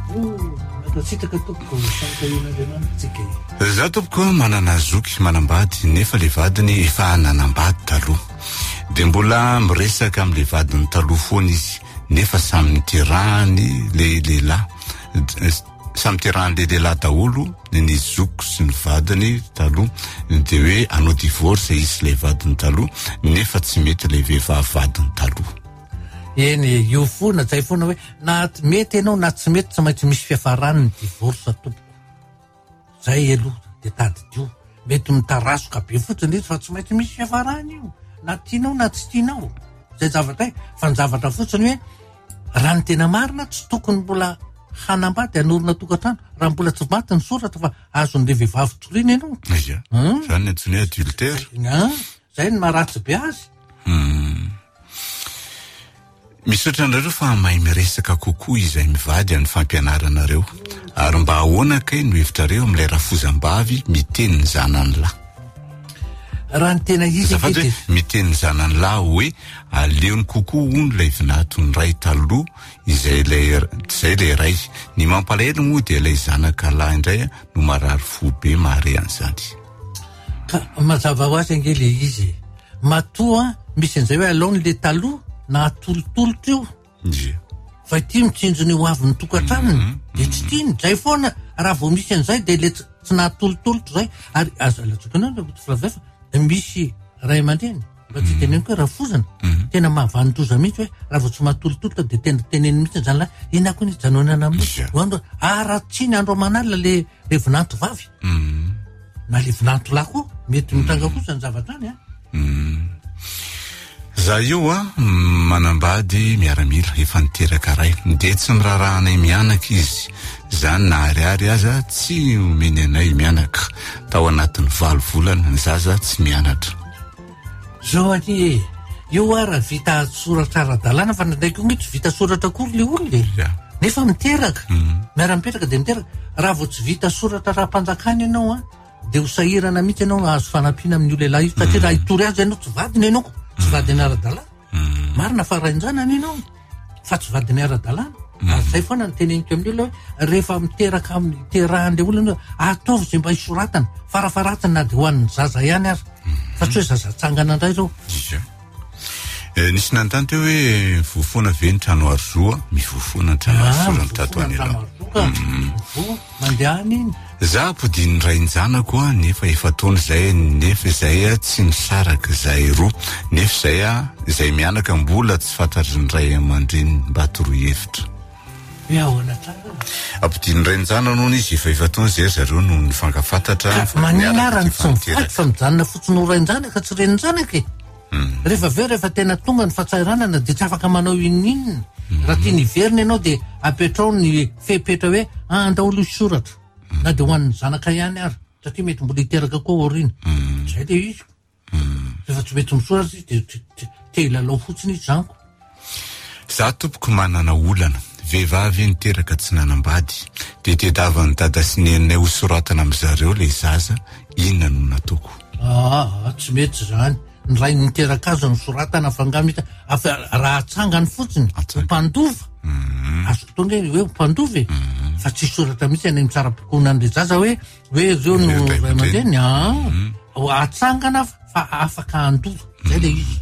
Za tompoko manana zoky manambady nefa le vadiny efa nanambady taloha dia mbola miresaka amin'le vadiny taloha foana izy nefa samy niterahany le lehilahy samy terahany le lehilahy daholo ny zoko sy ny vadiny taloha dia hoe anao divorce izy le vadiny taloha nefa tsy mety le vehivavy vadiny taloha. Eny io foana zay foana hoe na mety ianao na tsy mety tsy maintsy misy fiafarany ny divorce tompoko zay aloha dia tadidio mety mitarasoka be fotsiny izy fa tsy maintsy misy fiafarany io na tianao na tsy tianao zay zavatra fa ny zavatra fotsiny hoe raha ny tena marina tsy tokony mbola hanambady hanorina tokantrano raha mbola tsy maty ny soratra fa azon'le vehivavy toriana ianao zany antsoina hoe adultère zay ny maharatsy be azy. Misaotra anareo fa mahay miresaka kokoa izay mivady amin'ny fampianaranareo ary mba ahoana kay no hevitrareo amin'ilay rafozam-bavy miteny ny zanany lahy. Raha ny tena izy zafady hoe miteny ny zanany lahy hoe aleony kokoa hono ilay vinatony ray taloha izay izay ilay ray ny mampalahelo moa dia ilay zanaka lahy indray no marary fo be mahare an'izany. Ka mazava ho azy angely izy matoa misy an'izay hoe aleony le taloha na atolotolotra io fa ity mitsinjo ny ho avy ny tokantranony dia tsy tiany zay foana raha vao misy an'izay dia le tsy nahatolotolotra zay ary azo latsokana filavefa misy ray aman-dreny mba tsy teneniko hoe rafozana tena mahavanontoza mihitsy hoe raha vao tsy mahatolotolotra dia tena teneny mihitsy zany lahy ina koa ny janoanana amin'ny ara tsiny andro aman'alina le le vinanto vavy na le vinanto lahy koa mety mitranga kosa ny zavatra any a. Za io a manambady miaramila efa niteraka ray dia tsy nirarahanay mianaka izy zany na ariary aza tsy omeny anay mianaka tao anatin'ny valo volana ny zaza tsy mianatra. Zao ani io a raha vita soratra ara-dalàna fa ndraiky mihitsy vita soratra akory le olona nefa miteraka miara-mipetraka dia miteraka raha vao tsy vita soratra raha-mpanjakana ianao a dia ho sahirana mihitsy ianao azo fanampiana amin'ny lehilahy io satria raha hitory azy ianao tsy vadiny ianao tsy vadiny ara-dalàna marina fa rainjanany ianao fa tsy vadiny ara-dalàna ary zay foana ny teneniko amin'ny olona hoe rehefa miteraka amin'ny terahan'le olona ataovy zay mba hisoratana farafaratsiny na dia ho an'ny zaza ihany azy fa tsy hoe zaza-tsangana indray zao. Nisy nanontany teo hoe vofoana ve ny trano Arzoa mivofoana ny trano Arzoa ny tatoany ianao mandehany iny za apodiny ray ny zanako a nefa efa taona zay nefa zay a tsy misaraka zay roa nefa zay a zay mianaka mbola tsy fantatry ny ray aman-dreny mba toroy hevitra. Apodiny ray ny zanano izy efa efa taona zay zareo no nifankafantatra manarany tsy mifaty fa mijanona fotsiny ho ray ny zanaka tsy reny zanaka e rehefa aveo rehefa tena tonga ny fahatsahiranana dia tsy afaka manao ininina raha tia niverina ianao dia apetrao ny fepetra hoe andaolo isoratra na dia ho an'ny zanaka ihany ary satria mety mbola hiteraka koa aoriana zay dia izy rehefa tsy mety misoratra izy dia te hilalao fotsiny izy zaniko. Za tompoko manana olana vehivavy niteraka tsy nanambady de tedavany dada sy nenay ho soratana am'zareo le zaza inona no nataoko. Ah, tsy mety zany. Ny ray niteraka azo ny soratana fangamita afa raha atsangany fotsiny mpandova. Azo tonga hoe mpandova e. Fa tsy soratra mitsy any mitsara-pokoana an'le zaza hoe hoe zao no ray aman-dreny. Ah, atsangana fa afaka andova. Zay le izy.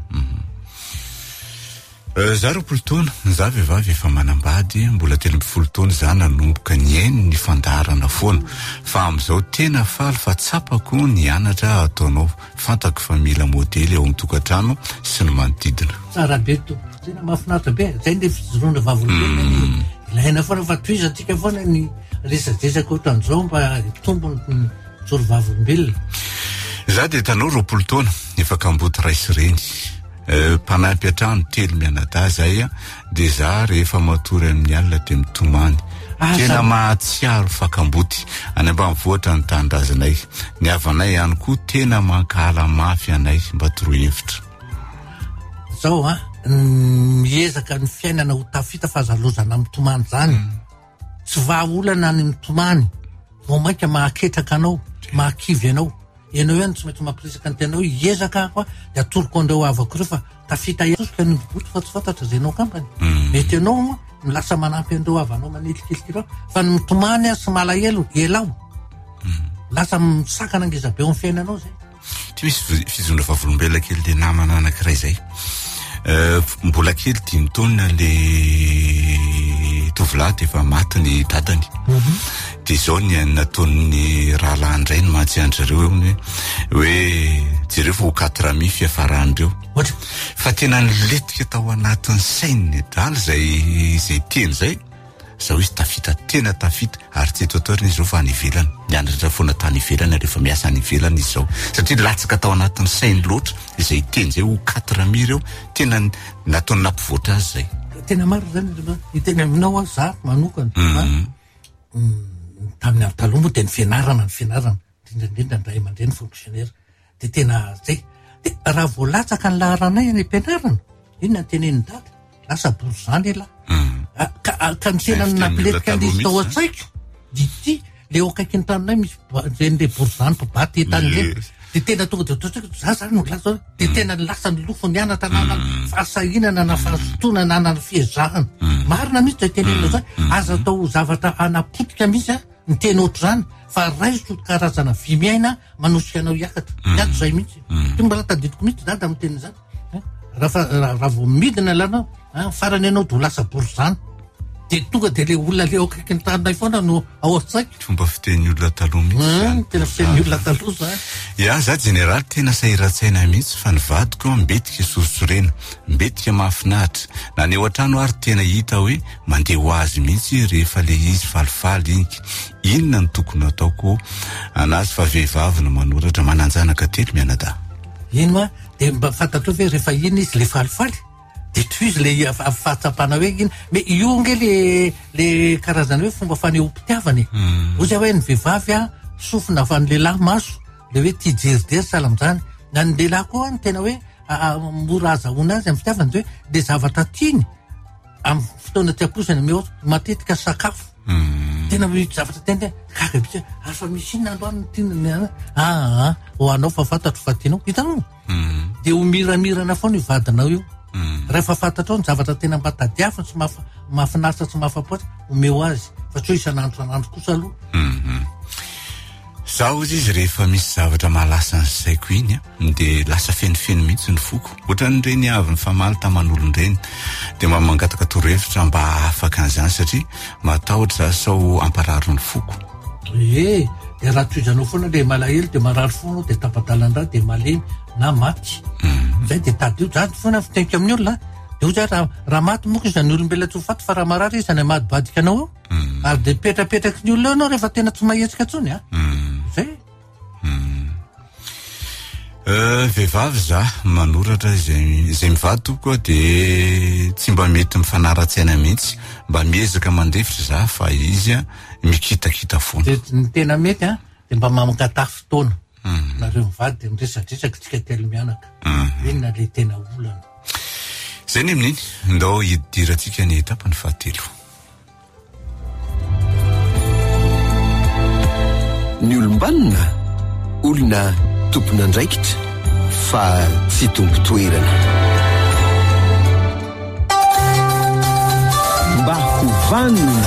Za roapolo taona za vehivavy efa manambady mbola telo amby folo taona za nanomboka ny ainy ny fandaharana foana fa am'izao tena faly fa tsapako ny anatra ataonao fantako fa mila modely ao am'tokatrano sy ny manodidina. Tsara be to tena mahafinaritra be zay le fijoroana vavolombelona ilaina foana fa toizatsika foana ny resadresaka ohatran'izao mba tombony joro vavolombelona. Za de tanao roapolo taona efa kamboty raisy reny. Mpanampy atrano telo mianadahy zay de za rehefa matory amin'ny alina de mitomany. Tena mahatsiaro fakamboty any ambanivohitra ny tandrazanay. Ny havanay ihany koa tena mankala mafy anay mba toroa hevitra. Zao a miezaka ny fiainana ho tafita fazalozana mitomany zany. Tsy vahaolana any mitomany. Vao mainka mahaketraka anao, mahakivy anao. Ianao ihany tsy maintsy mampiresaka ny tenao hiezaka koa de atoroko andreo avako reo fa tafita iasosika ny boty fa tsy fantatra zay anao kampany. Mety anao ny lasa manampy andreo avanao manilikelikireo fa ny mitomany sy malahelo elao. Lasa misakana ngeza be amin'ny fiainanao zay. Tsy misy fizondra vavolombelona kely de namana anankiray zay. Mbola kely dimy taona le tovolahy de efa maty ny dadany. De zao ny nataony rahalahandray ny mahatsiandrareo hoe hoe jereo fa ho quatre ami fiafarandreo. Fa tena niletika tao anatin'ny sainy dala zay zay teny zay. Zao izy tafita tena tafita ary tsy eto atoriny izy zao fa any ivelany. Nianatra foana tany ivelany rehefa miasa any ivelany izy zao. Satria latsaka tao anatin'ny sainy loatra izay teny zay ho quatre ami reo tena nataony nampivoatra azy zay. Tena maro zany tena aminao aho za manokana. Tamin'ny ary taloha moa de ny fianarana ny fianarana indrindrindra ny ray aman-dreny fonctionnaire de tena zay. De raha vao latsaka ny laharanay any ampianarana inona ny tenen'ny dada lasa borzany la. Ka ny tena nampiletika an'izy tao an-tsaiko dity le ao akaiky ny tanonay misy zany le borzany mpibaty tany reny. De tena tonga de totsaiko za zany no lasa de tena lasa ny lofo nianatra nana fahasahinana na fahazotona nana ny fiezahana. Marina mihitsy zay tenenina zany aza atao zavatra anapotika mihitsy ny tena ohatr' zany fa raiso karazana vy miaina manosika anao hiakatra. Iato zay mihitsy. Ty mbola tadidiko mihitsy dada amin'ny teny zany. Raha vao midina lanao farany anao do lasa borzany. De tonga de le olona le ao akaiky ny tanonay foana no ao an-tsaiko. Fomba fiteny olona taloha mihitsy. Tena fiteny olona taloha zany. Ya za général tena sahiran-tsaina mihitsy fa ny vadiko mbetika soritsorena, mbetika mahafinaritra. Na ny ao an-trano ary tena hita hoe mandeha ho azy mihitsy rehefa le izy falifaly iny. Inona ny tokony ataoko anazy fa vehivavy no manoratra mananjanaka telo mianadahy. Ino ma de mba fantatro hoe rehefa iny izy le falifaly de toizy le fahatsapana hoe iny me io nge le le karazana hoe fomba fanehoam-pitiavany. Ozy hoe ny vehivavy a sofina fa ny lehilahy maso le hoe tia jerijery sahala am'zany. Na ny lehilahy koa tena hoe mora azahoana azy amin'ny fitiavany hoe le zavatra tiany amin'ny fotoana tiam-posany me matetika sakafo. Tena hoe zavatra tiany gaga bitsa ary fa misy inona androany tiany ah ho anao fa fantatro fa tianao hitanao. De ho miramirana foana io vadinao io. Rehefa fantatrao ny zavatra tena mba tadiafiny sy mahafinaritra sy mahafapoatra omeo azy fa tsy hoe isan'andro san'andro kosa aloha. Zaho izy rehefa misy zavatra mahalasa ny saiko iny de lasa fenifeny mihitsy ny foko. Ohatran'ireny avy ny famaly taman'olon-dreny de mba mangataka torohevitra mba afaka an'izany satria matahotra za sao ampararo ny foko. E de raha toizanao foana le malahelo de marary foana de tapadalandra de malemy na maty. Zay de tadio zany foana fiteniko amin'ny olona. De ozy raha maty moka izany olombelona tsy ho faty fa raha marary izy any madibadika anao ao. Ary de petrapetraky ny olona anao rehefa tena tsy mahetsika tsony a. Zay. Vehivavy za manoratra zay zay mivady tokoa de tsy mba mety mifanara-tsaina mihitsy mba miezaka mandefitra za fa izy mikitakita foana. De ny tena mety a de mba mamakatafy fotoana. Nareo mivady de miresadresaka tsika telo mianaka. Inona le tena olana. zay ny amin'iny ndao hidirantsika ny etapany fahatelo. Ny olombanona olona tompona andraikitra fa tsy tompo toerana. Mba hovanona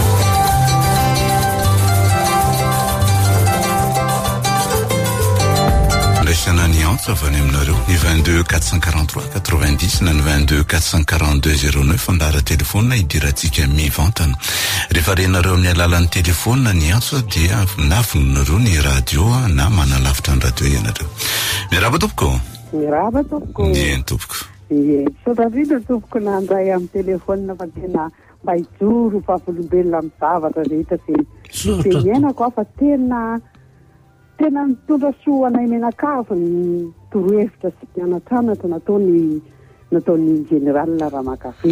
raisana ny antso avy any aminareo ny vingt-deux quatre cent quarante-trois quatre-vingt-dix na ny vingt-deux quatre cent quarante-deux zéro neuf fandara telefona hidirantsika mivantana. Rehefa renareo amin'ny alalan'ny telefona ny antso dia nafononareo ny radio na manalavitra ny radio ianareo. Miraba tompoko. Miraba tompoko. Ny tompoko. Ie, sotavina tompoko nandray amin'ny telefona fa tena mba hijoro fahavolombelona amin'ny zavatra rehetra fe miainako afa tena tena mitondra soa anay menakavo ny torohevitra sy mpianatranatra nataony nataony général Ramakafé.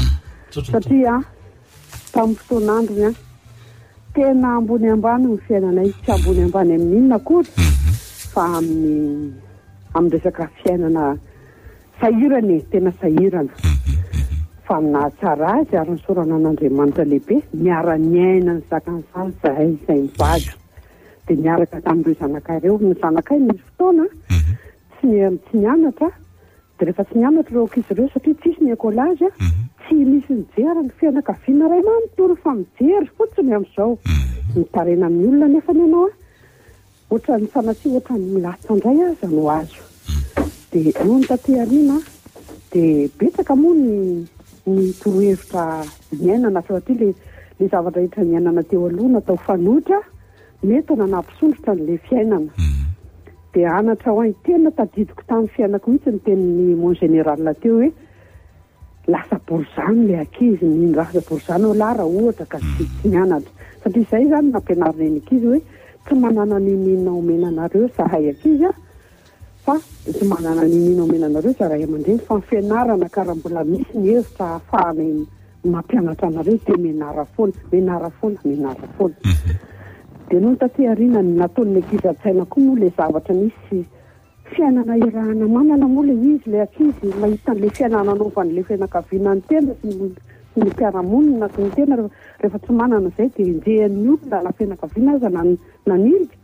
Satria tamin'ny fotoan'androny tena ambony ambany ny fiainanay, tsy ambony ambany amin'inona akory fa amin'ny amin'ny resaka fiainana sahirana, tena sahirana. Fa nahatsara azy ary nisorana an'Andriamanitra lehibe miara-miaina ny zakany sany zahay izay mivady. Dia miaraka tamin'ireo zanakareo, ny zanakay misy fotoana tsy tsy nianatra, dia rehefa tsy nianatra ireo ankizy ireo satria tsisy ny écolage, tsy misy mijery ny fianakaviana iray manontolo fa mijery fotsiny amin'izao. Mitarena amin'ny olona nefa ny ianao ohatra ny fanatsy ohatra ny milatsa indray aza no azo. Dia noho ny taty ariana dia betsaka moa ny ny torohevitra miainana satria le le zavatra rehetra miainana teo aloha natao fanotra mety nanampisondrotra n'ilay fiainana. Dia anatra ho any tena tadidiko tamin'ny fiainako mihitsy ny tenin'ny mon général teo hoe lasa borzany le ankizy, ny lasa borzany o lara ohatra ka tsy tsy mianatra. Satria izay zany nampianarina ny ankizy hoe tsy manana ninina omenanareo zahay ankizy fa tsy manana ninina omenanareo zahay aman-dreny fa ny fianarana karaha mbola misy ny hevitra ahafahana mampianatra anareo dia menara foana, menara foana, menara foana. Dia noho taty ariana nataon'ny ankizy an-tsaina koa moa ilay zavatra misy fiainana irahana manana moa ilay izy ilay ankizy mahita an'ilay fiainana anaovany ilay fianakaviana ny tena sy ny mpiaramonina sy ny tena rehefa tsy manana izay dia enjehan'ny olona na fianakaviana aza nanilika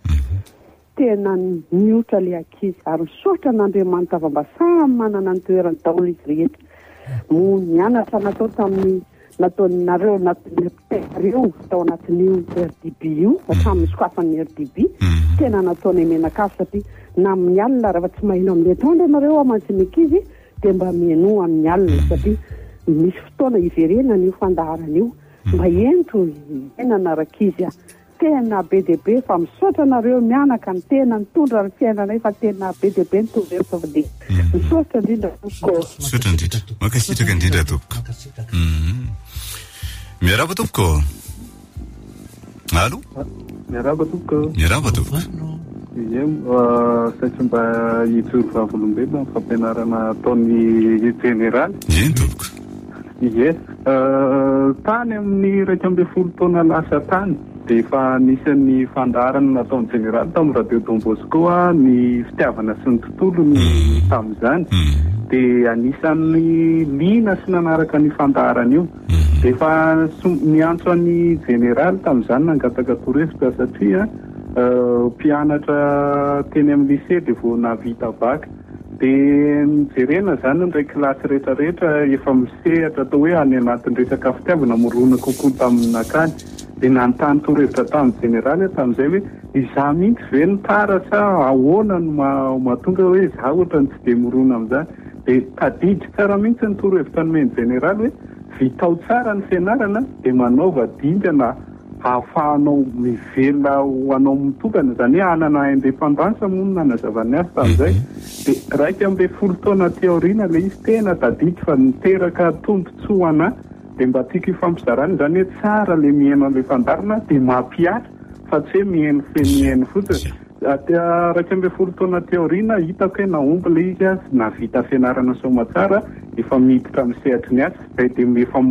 tena niotra ilay ankizy ary misaotra n'Andriamanitra fa mba samy manana ny toerany daholo izy rehetra. Mo nianatra natao tamin'ny nataonareo nareo tao anatin'io R D B io hatramin'ny sokafan'ny R D B tena nataony menakafo satria na amin'ny alina rehefa tsy maheno amin'ny etandro ianareo amantsy ny ankizy dia mba mieno amin'ny alina satria misy fotoana hiverenana io fandaharana io mba ento enana rakizy tena be dia be fa misaotra anareo mianaka ny tena nitondra ny fiainanay fa tena be dia be nitondra fa dia misaotra indrindra tompoko. Misaotra indrindra. Makasitraka indrindra tompoko. Miaraba tompoko. Alo? Miaraba tompoko. Miaraba tompoko. Ie, satria mba hijoro vavolombelona ny fampianarana ataon'ny général. Ie tompoko. Ie, tany amin'ny iraika ambin'ny folo taona lasa tany dia efa anisan'ny fandaharana nataon'ny général tamin'ny radio Don Bosco ny fitiavana sy ny tontolo ny tamin'izany. Dia anisan'ny liana sy nanaraka ny fandaharana io. Dia efa niantso an'ny général tamin'izany nangataka torohevitra satria mpianatra teny amin'ny lycée dia vao navita bac. Dia mijerena izany ny ray kilasy rehetrarehetra efa misehatra atao hoe any anatin'ny resaka fitiavana morona kokoa tamin'akany. Dia nanontany torohevitra tamin'ny général tamin'izay hoe izaho mihitsy ve ny tara sa ahoana no mahatonga hoe izaho ohatra ny tsy dia morona amin'izany. Dia tadidy tsara mihitsy ny torohevitra nomeny général hoe vitao tsara ny fianarana dia manaova dingana ahafahanao mivelona ho anao mitokana izany hoe hanana indépendansa moa no nanazavany azy tamin'izay. Dia raika ambin'ny folo taona teoriana ilay izy tena tadidy fa niteraka tombontsoa anahy dia mba tiako hifampizarana izany hoe tsara ilay mihaino an'ilay fandarina dia mampiatra fa tsy hoe mihaino fe mihaino fotsiny. Raika ambin'ny folo taona teoriana hitako hoe naomby ilay izy azy navita fianarana somatsara efa miditra amin'ny sehatry ny azy dia efa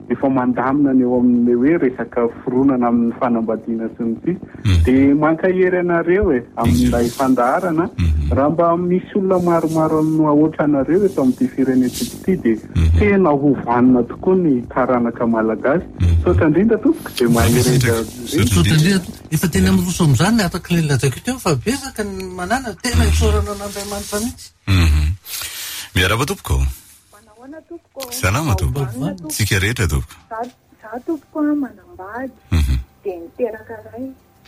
efa mandamina ny eo amin'le hoe resaka foronana amin'ny fanambadiana sy ny sisa dia mankahery anareo e amin'ilay fandaharana raha mba misy olona maromaro no ahoatra anareo eto amin'ity firenentsika ity dia tena hovanina tokoa ny taranaka malagasy sotra indrindra tompoko dia mahery sotra indrindra efa tena miroso amin'izany ataka ilay lazaiko teo fa betsaka ny manana tena isorana an'Andriamanitra mihitsy. Miaraba tompoko. Manahoana tompoko. Salama tompoko. Tsika rehetra tompoko. Za tompoko manambady dia niteraka ray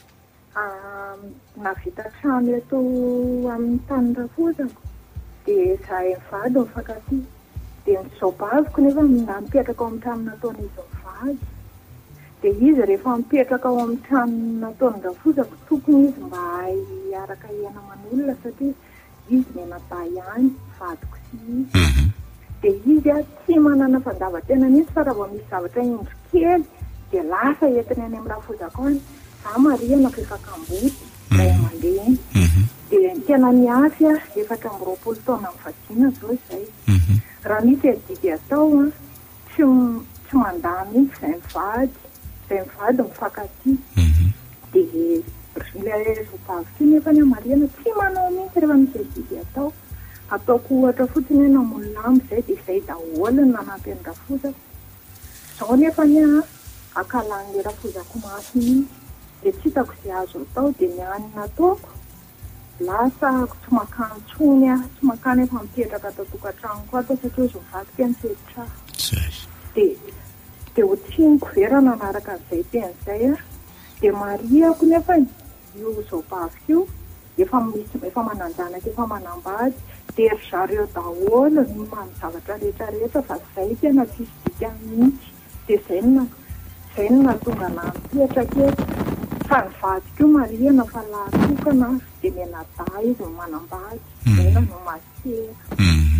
navita trano eto amin'ny tany Rafozako dia za mivady mifankatia dia mizaobaviko nefa mipetraka ao amin'ny trano nataon'izy mivady dia izy rehefa mipetraka ao amin'ny trano nataony Rafozako tokony izy mba hiaraka hiaina aman'olona satria izy menata ihany vadiko sy izy dia izy a tsy manana fandavan-tena mihitsy fa raha vao misy zavatra indro kely dia lasa entiny any amin'ny Rafozako any za Maria nafefakamboty ray aman-dreny dia tena miafy a efatra amby roapolo taona mivadiana zao izay raha misy adidy atao a tsy tsy mandà mihitsy izay mivady izay mivady mifankatia dia ilay vovavy nefa ny Mariana tsy manao mihitsy rehefa misy adidy atao ataoko ohatra fotsiny hoe namono lamba izay dia izay daholo ny nanampy an'ny Rafozako izao nefa ny a akalan'ilay Rafozako maso mihitsy dia tsy hitako izay azo atao dia ny any nataoko lasa tsy makany tsony a tsy makany efa mipetraka atao tokantranoko ato satria ozy mivady teny setrà dia dia ho tsiniko vera nanaraka an'izay teny izay a dia mariako nefa io zaobaviko io efa misy efa mananjanaka efa manambady dia ry zareo daholo ny mamy zavatra rehetra rehetra fa izay tena tsisy dika mihitsy dia izay no izay no nahatonga na mipetraka eto fa ny vadiko io Maria nafa lahatokana dia menada izy no manambady ena no masera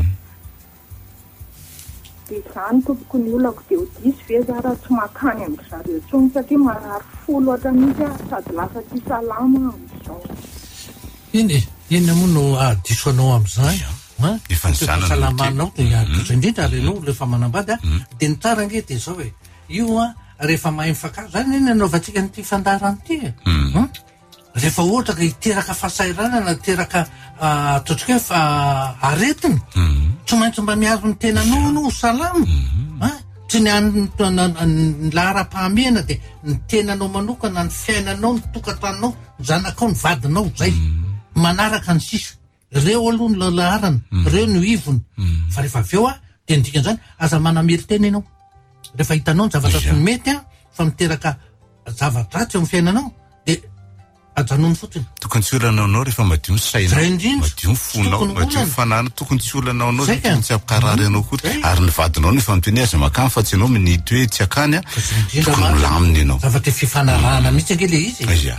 dia izany tompoko ny olako dia ho diso ve za raha tsy makany amin'ny zareo tsony satria marary folo ohatra mihitsy a sady lasa tsy salama amin'izao. Iny iny moa no ahadiso anao amin'izay efa nyzanana salamanao dia ahadiso indrindra ary ianao rehefa manambady a dia ny tsara ange dia izao e io a rehefa mahay mifankazo zany iny anaovantsika n'ity fandarana ity e rehefa ohatra ka hiteraka fahasahiranana hiteraka ataontsika hoe fa aretina tsy maintsy mba miaro ny tenanao no salama tsy ny ny lahara-pahamehana dia ny tenanao manokana ny fiainanao ny tokantanao ny zanakao ny vadinao zay manaraka ny sisa reo aloha ny laharana reo ny ivony fa rehefa avy eo a dia ndikan'izany aza manamely tena ianao rehefa hitanao ny zavatra tsy mety a fa miteraka zavatra ratsy eo amin'ny fiainanao dia ajanony fotsiny tokony tsy olanao anao rehefa madio ny sainao madio ny fonao madio ny fanana tokony tsy olanao anao tokony tsy ampikarary anao koa ary ny vadinao no efa miteny aza makany fa tsy anao minity hoe tsy akany a tokony milaminy ianao zavatra fifanarahana mihitsy ange le izy aia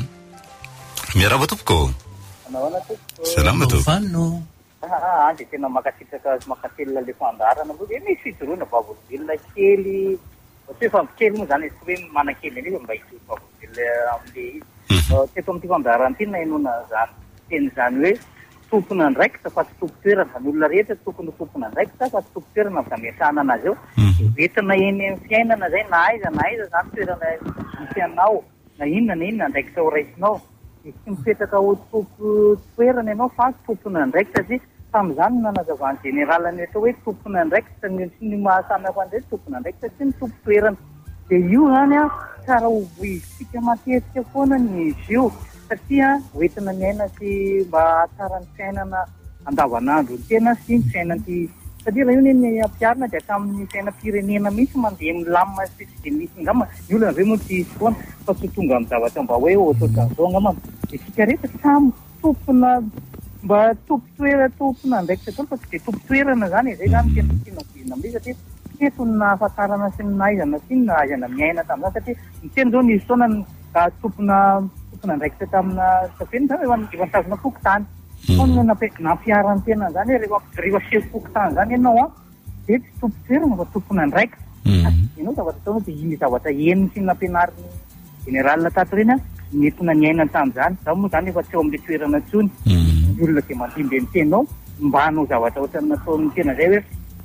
miaraba tompoko salama tompoko Ah, dia tena makasitraka makatelina ilay fandarana moa dia misy fijoroana vavolombelona kely ohatra hoe fampikely moa zany izy hoe manan-kely any izy mba hisy vavolombelona amin'ilay izy teto amin'ity fandarana ity nainona zany teny zany hoe tompona andraikitra fa tsy tompo-toerana ny olona rehetra tokony tompona andraikitra fa tsy tompo-toerana fametrahana anazy eo entina eny amin'ny fiainana zay na aiza na aiza zany toerana misy anao na inona na inona andraikitra ho raisinao tsy mipetraka ho tompo-toerana ianao fa tompona andraikitra satria tamin'izany nanazavany generalany rehetra hoe tompona andraikitra ny mahasamihafa an'izay tompona andraikitra sy ny tompo-toerana dia io zany a tsara ho isika matetika foana ny izy io satria hoentina miaina sy mba tsara ny fiainana andavanandro ny tena sy ny fiainan'ity satria raha io ny ampiarina dia hatramin'ny fiainam-pirenena mihitsy mandeha milamina sy tsy dia misy ngamba ny olona avy eo moa tsy isy foana fa tsy tonga amin'ny zavatra mba hoe ohatrohatran'izao ngamba dia isika rehetra samy tompona mba tompo-toerana tompona andraikitra toana fa tsy dia tompo-toerana zany izay zany tena tiana virina amin'izay satria teto ny nahafantarana sy ny nahaizana sy ny nahaizana miaina tamin'izany satria ny tena zao nisy foana tompona tompona andraikitra tamina safeny zany efa nitazona fokotany foana nampiarany tena zany rehefa rehefa seho fokotany zany ianao a dia tsy tompo-toerana fa tompona andraikitra ianao zavatra taona dia iny zavatra eniny sy nampianariny generalina tato reny a nentina ny aina tamin'izany zaho moa zany efa tsy eo amin'ilay toerana tsony ny olona dia mandimby ny tenao mba hanao zavatra ohatra nataon'ny tena zay hoe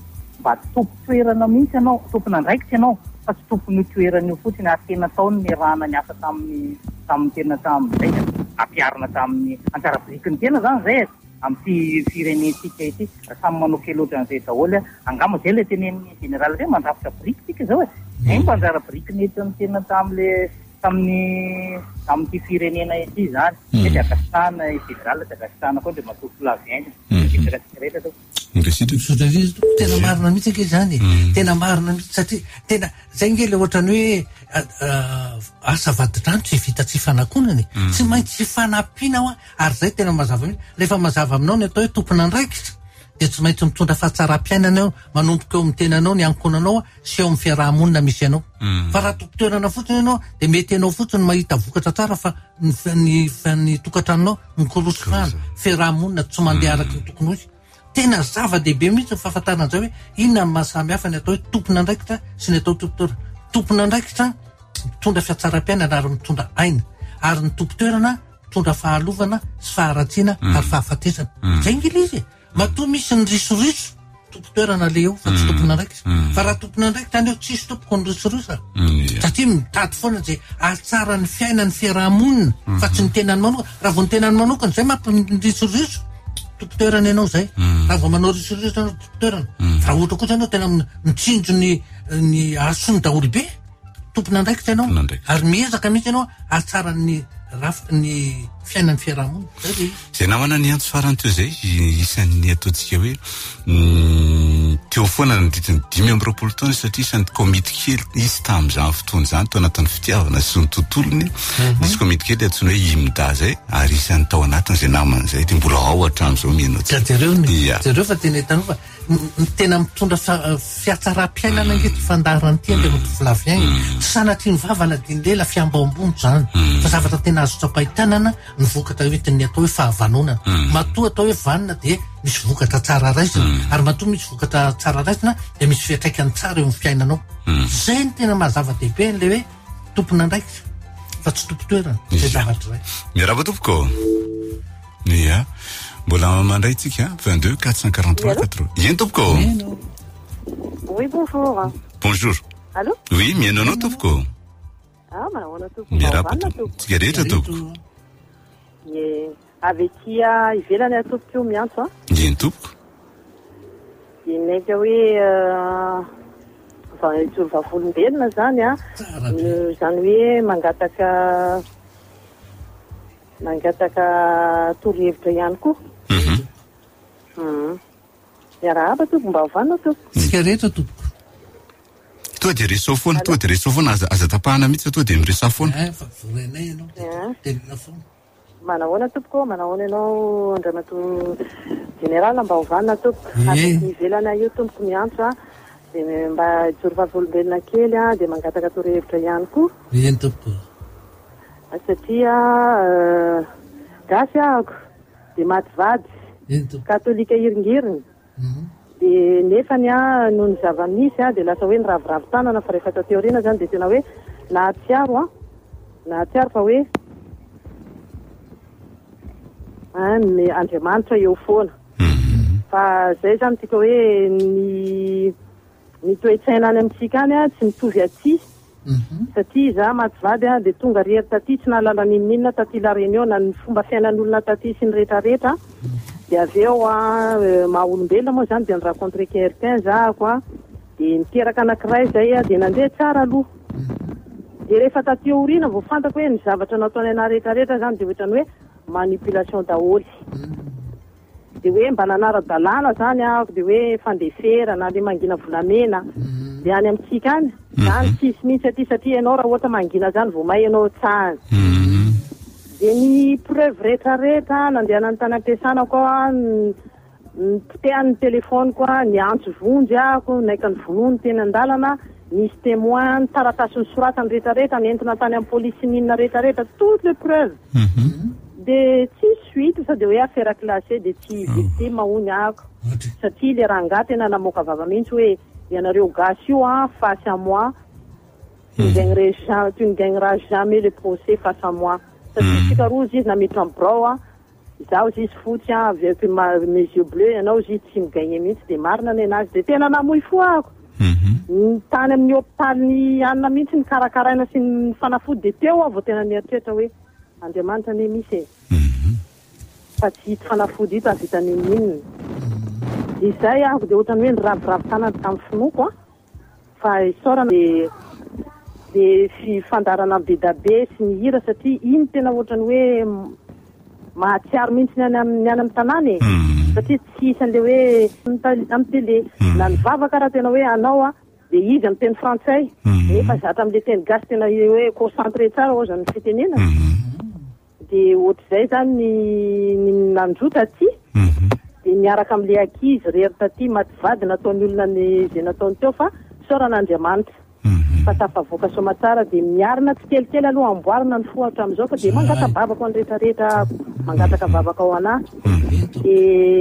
mba tompo toerana mihitsy ianao tompona andraikitra ianao fa tsy tompon'io toerana io fotsiny ary tena taony ny rahana niasa tamin'ny tamin'ny tena tamin'izay ampiarina tamin'ny antsara-birikiny tena zany zay amin'ity firenentsika ity samy manao kely ohatran'izay daholo angamba zay le tenen'ny général zay mandrafitra biriky tika zao e zay mba anjara-birikiny ety amin'ny tena tam'le tamin'ny tamin'ity firenena ity zany de Kazakhstan général de Kazakhstan koa de matoky laviany rehetra tao tena marina mihitsy ake zany tena marina mihitsy satria tena zay nge le ohatrany hoe asa vaditrano tsy vita tsy fanakonany tsy maintsy fanampiana ao ary zay tena mazava mihitsy rehefa mazava aminao ny atao hoe tompona andraikitra de tsy maintsy mitondra fahatsara-piainana ao manomboka eo amin'ny tenanao ny ankonanao sy eo amin'ny fiarahamonina misy anao fa raha tokotoerana fotsiny ianao de mety ianao fotsiny mahita vokatra tsara fa ny ny tokatranonao mikorosy fana fiarahamonina tsy mandeha araky ny tokony ozy tena zava-dehibe mihitsy fahafantarana zao hoe inona ny mahasamy hafa ny atao hoe tompona andraikitra sy ny atao tompon-toerana tompona andraikitra mitondra fiatsara-piainana ary mitondra aina ary ny tompo-toerana mitondra fahalovana sy faharatsiana ary fahafatesana zay ngila izy matoa misy ny risoriso tompo-toerana le eo fa tsy tompona andraikitra fa raha tompona andraikitra any eo tsisy tompoko ny risoriso satria mitady foana zay ahatsara ny fiaina ny fiarahamonina fa tsy ny tenany manokana raha vo ny tenany manokana zay mampirisoriso tompo-toerana ianao zay raha vo manao risoriso anao tompo-toerana raha ohatra kosa anao tena mitsinjo ny ny asony daholo be tompona andraikitra ianao ary miezaka mihitsy ianao ahatsara ny rafitra ny fiainan'ny fiarahamonina zay zay namana ny antso farany teo zay isan'ny ataontsika hoe teo foana nandritiny dimy amby roapolo taona satria isan'ny komity kely izy tamin'izany fotoana zany tao anatin'ny fitiavana sy ny tontolony nisy komity kely antsoina hoe imda zay ary isan'ny tao anatiny zay namana zay de mbola ao hatramin'izao mianao jareo jareo fa tena hitanao fa tena mitondra fiatsara-piainana nge ty fandaharany ty ande filaviagny sanatry ny vavana dinylela fiambaombony zany fa zavatra tena azo tsapahitanana ny vokatra oetiny atao hoe fahavanonana matoa atao hoe vanina de misy vokatra tsara raisina ary matoa misy vokatra tsara raisina de misy fiatraikany tsara eo amin'ny fiainanao zay ny tena mazava-dehibe n'le hoe tompona andraikitra fa tsy tompo-toerana zay zavatra zay miarahaba tompoko ia mbola mandray tsika vingt-deux quatre cent quarante-trois quatre ien tompoko oui bonjour bonjour allô oui miainanao tompoko ah manahoana tompoko miarahaba tsika rehetra tompoko e avy etya ivelany atompoko io miantso a ien tompoko de naika hoe vavolombelona zany a zany hoe mangataka mangataka torohevitra ihany koa miarahaba tompoko mba hovana tompoko tsika rehetra tompoko toa de resao foana toa de resao foana aza aza tapahana mihitsy fa toa de miresao foana fa vorenay ianao tenina foana manahoana tompoko manahoana ianao andramato général mba hovana tompoko afaka ivelana io tompoko miantso a de mba joro vavolombelona kely a de mangataka torohevitra ihany koa eny tompoko satria gasy ahako de maty vady katolika iringiriny de nefany a noho ny zava-misy a de lasa hoe ny ravoravo tanana fa rehefa tateo rina zany de tena hoe nahatsiaro a nahatsiaro fa hoe ny Andriamanitra eo foana fa zay zany tika hoe ny ny toe-tsaina any amintsika any a tsy mitovy aty satria za maty vady a de tonga rery taty tsy nahalala ninninona taty la réunion na ny fomba fiainan'olona taty sy ny rehetrarehetra de aveo a maha olombelona moa zany de ny rencontre quelqu'un zako a de niteraka anankiray zay a de nandeha tsara aloha de rehefa taty orina vao fantako hoe ny zavatra nataony ana rehetrarehetra zany de ohatrany hoe manipulation daholy de hoe mba nanara-dalàna zany ako de hoe fandefera na le mangina volamena de any amintsika any zany tsisy mihitsy aty satria ianao raha ohatra mangina zany vao may ianao tsany de ny preuve rehetrarehetra nandehanany tany am-piasana koa ny potehan'ny telefony koa ny antso vonjy ako naika ny vonoany teny an-dalana misy témoin ny taratasy ny soratany rehetrarehetra nentina tany amin'ny polisy ninona rehetrarehetra toutes les preuves de tsy suite sa de hoe affaire classée de tsy victime mahony ako satria le rangahy tena namoaka vava mihitsy hoe ianareo gasy io a face à moi tu ne gagneras jamais le procès face à moi satria tsika roa izy namiditra amin'ny brao a zaho zisy fotsy a avec mes yeux bleus ianao zy tsy migagné mihitsy de marina ny anazy de tena namoy foa ako ny tany amin'ny hôpitaly anina mihitsy ny karakaraina sy ny fanafody de teo aho vao tena nieritreritra hoe Andriamanitra ne misy e fa tsy hita fanafody ito avitany inona izay aho de ohatrany hoe niraviravy tanany tamin'ny finoko a fa isaorana de de fifandarana amin'ny be dabe sy ny hira satria iny tena ohatrany hoe mahatsiaro mihitsy ny any amin'ny any amin'ny tanàna e satria tsy isan'le hoe amin'ny télé na ny vavaka raha tena hoe anao a de izy amin'ny teny frantsay nefa zatra amin'le teny gasy tena hoe concentré tsara ohatrany ny fitenena de ohatr'izay zany ny nanjota aty de miaraka amin'le ankizy rery taty maty vady nataony olona ny zay nataony teo fa soran'Andriamanitra fa tafavoaka soma tsara de miarina tsy kelikely aloha amboarina ny fo hatramin'izao fa de mangata babaka ny rehetrarehetra mangataka babaka ao anahy de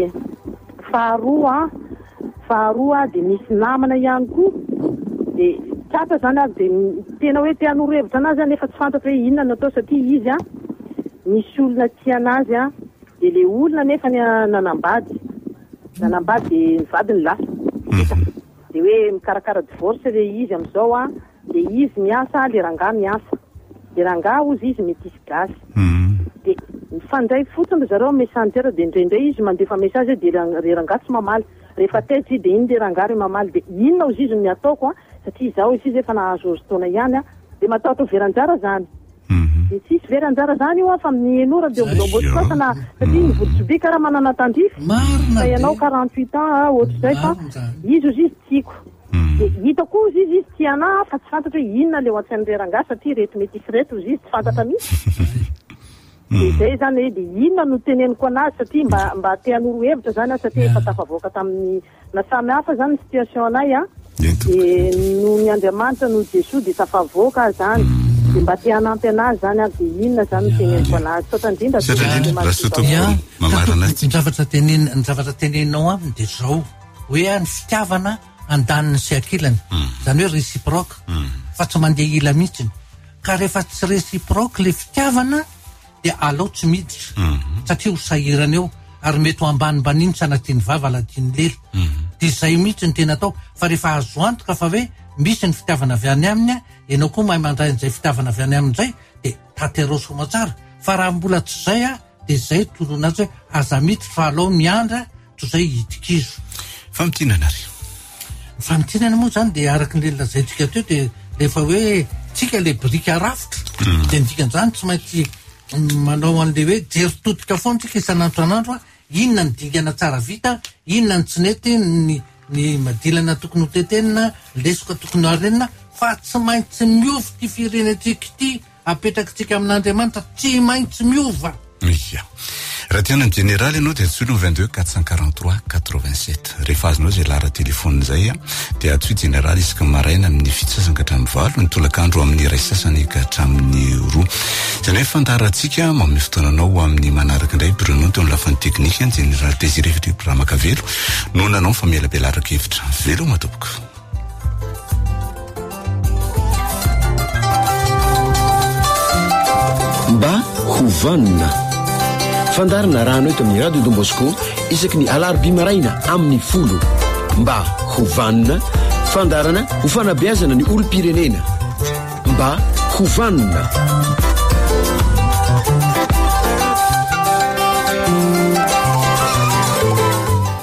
faharoa faharoa de misy namana ihany koa de tsapa zany aby de tena hoe te hanoro hevitra anazy nefa tsy fantatra hoe inona natao satria izy a misy olona tia anazy a de le olona nefa nanambady nanambady de ny vady ny lasa de hoe mikarakara divorce le izy am'izao a de izy miasa le rangahy miasa de rangahy ozy izy métis gasy de mifandray fotsiny zareo messenger de indraindray izy mandefa message de le rangahy tsy mamaly rehefa tetsy de iny le rangahy mamaly de inona ozy izy ny ataoko a satria zao izy efa nahazo ozy taona ihany a de mataotro veranjara zany de tsisy veranjara zany io a fa amin'ny enora de mbolombotsy fasana satria ny volotsobika raha manana tandrify fa ianao quarante-huit ans ohatr'izay fa izy ozy izy tiako de hitako ozy izy izy tiana fa tsy fantatra hoe inona le ohatsan'le rangahy satria reto mety isy reto ozy izy tsy fantatra mihitsy de zay zany hoe de inona no teneniko anazy satria mba mba te hanoro hevitra zany a satria efa tafavoaka tamin'ny na samy hafa zany situation anay a de no ny Andriamanitra no Jesosy de tafavoaka zany de mba te hanampy anazy zany a de inona zany no teneniko anazy sota indrindra ny zavatra teneny ny zavatra teneninao aminy de zao hoe ny fitiavana andaniny sy ankilany zany hoe réciproque fa tsy mandeha ila mihitsiny ka rehefa tsy réciproque le fitiavana de alao tsy miditra satria ho sahirana eo ary mety ho ambanimbaniany tsy anatiany vava alatiany lely de zay mihitsy ny tena atao fa rehefa azo antoka fa hoe misy ny fitiavana avy any aminy a ianao koa mahay mandray an'izay fitiavana avy any amin'izay de taterao soma tsara fa raha mbola tsy zay a de zay toroana azy hoe aza miditra fa alao miandra to zay hitikizo famitinana ry ny famitinana moa zany de araky le lazaitsika teo de rehefa hoe tsika le brika rafitra de ndikan'izany tsy maintsy manao an'le hoe jery totika foana tsika isan'andro anandro a inona ny dingana tsara vita inona ny tsy nety ny ny madilana tokony ho tetenina lesoka tokony harenina fa tsy maintsy miova ty firenetsika ity apetrakytsika amin'Andriamanitra tsy maintsy miova ia raha tiana ny général ianao de atsoina vingt-deux quatre cent quarante-trois quatre-vingt-sept rehefa azonao zay lara telefôny zay a de atsoy général isaka maraina amin'ny fito sasany ka hatramin'ny valo ny tolakandro amin'ny iray sasany ka hatramin'ny roa zany hoe fantarantsika manome fotoananao amin'ny manaraka indray Bruno teo amin'ny lafany teknika ny général Désiré Philippe Ramakavelo no nanao fa miela belaraka hevitra velo matoboka mba hovanina fandarana rano eto amin'ny radio Don Bosco isaky ny alarobia maraina amin'ny folo mba hovanina fandarana ho fanabeazana ny olo-pirenena mba hovanina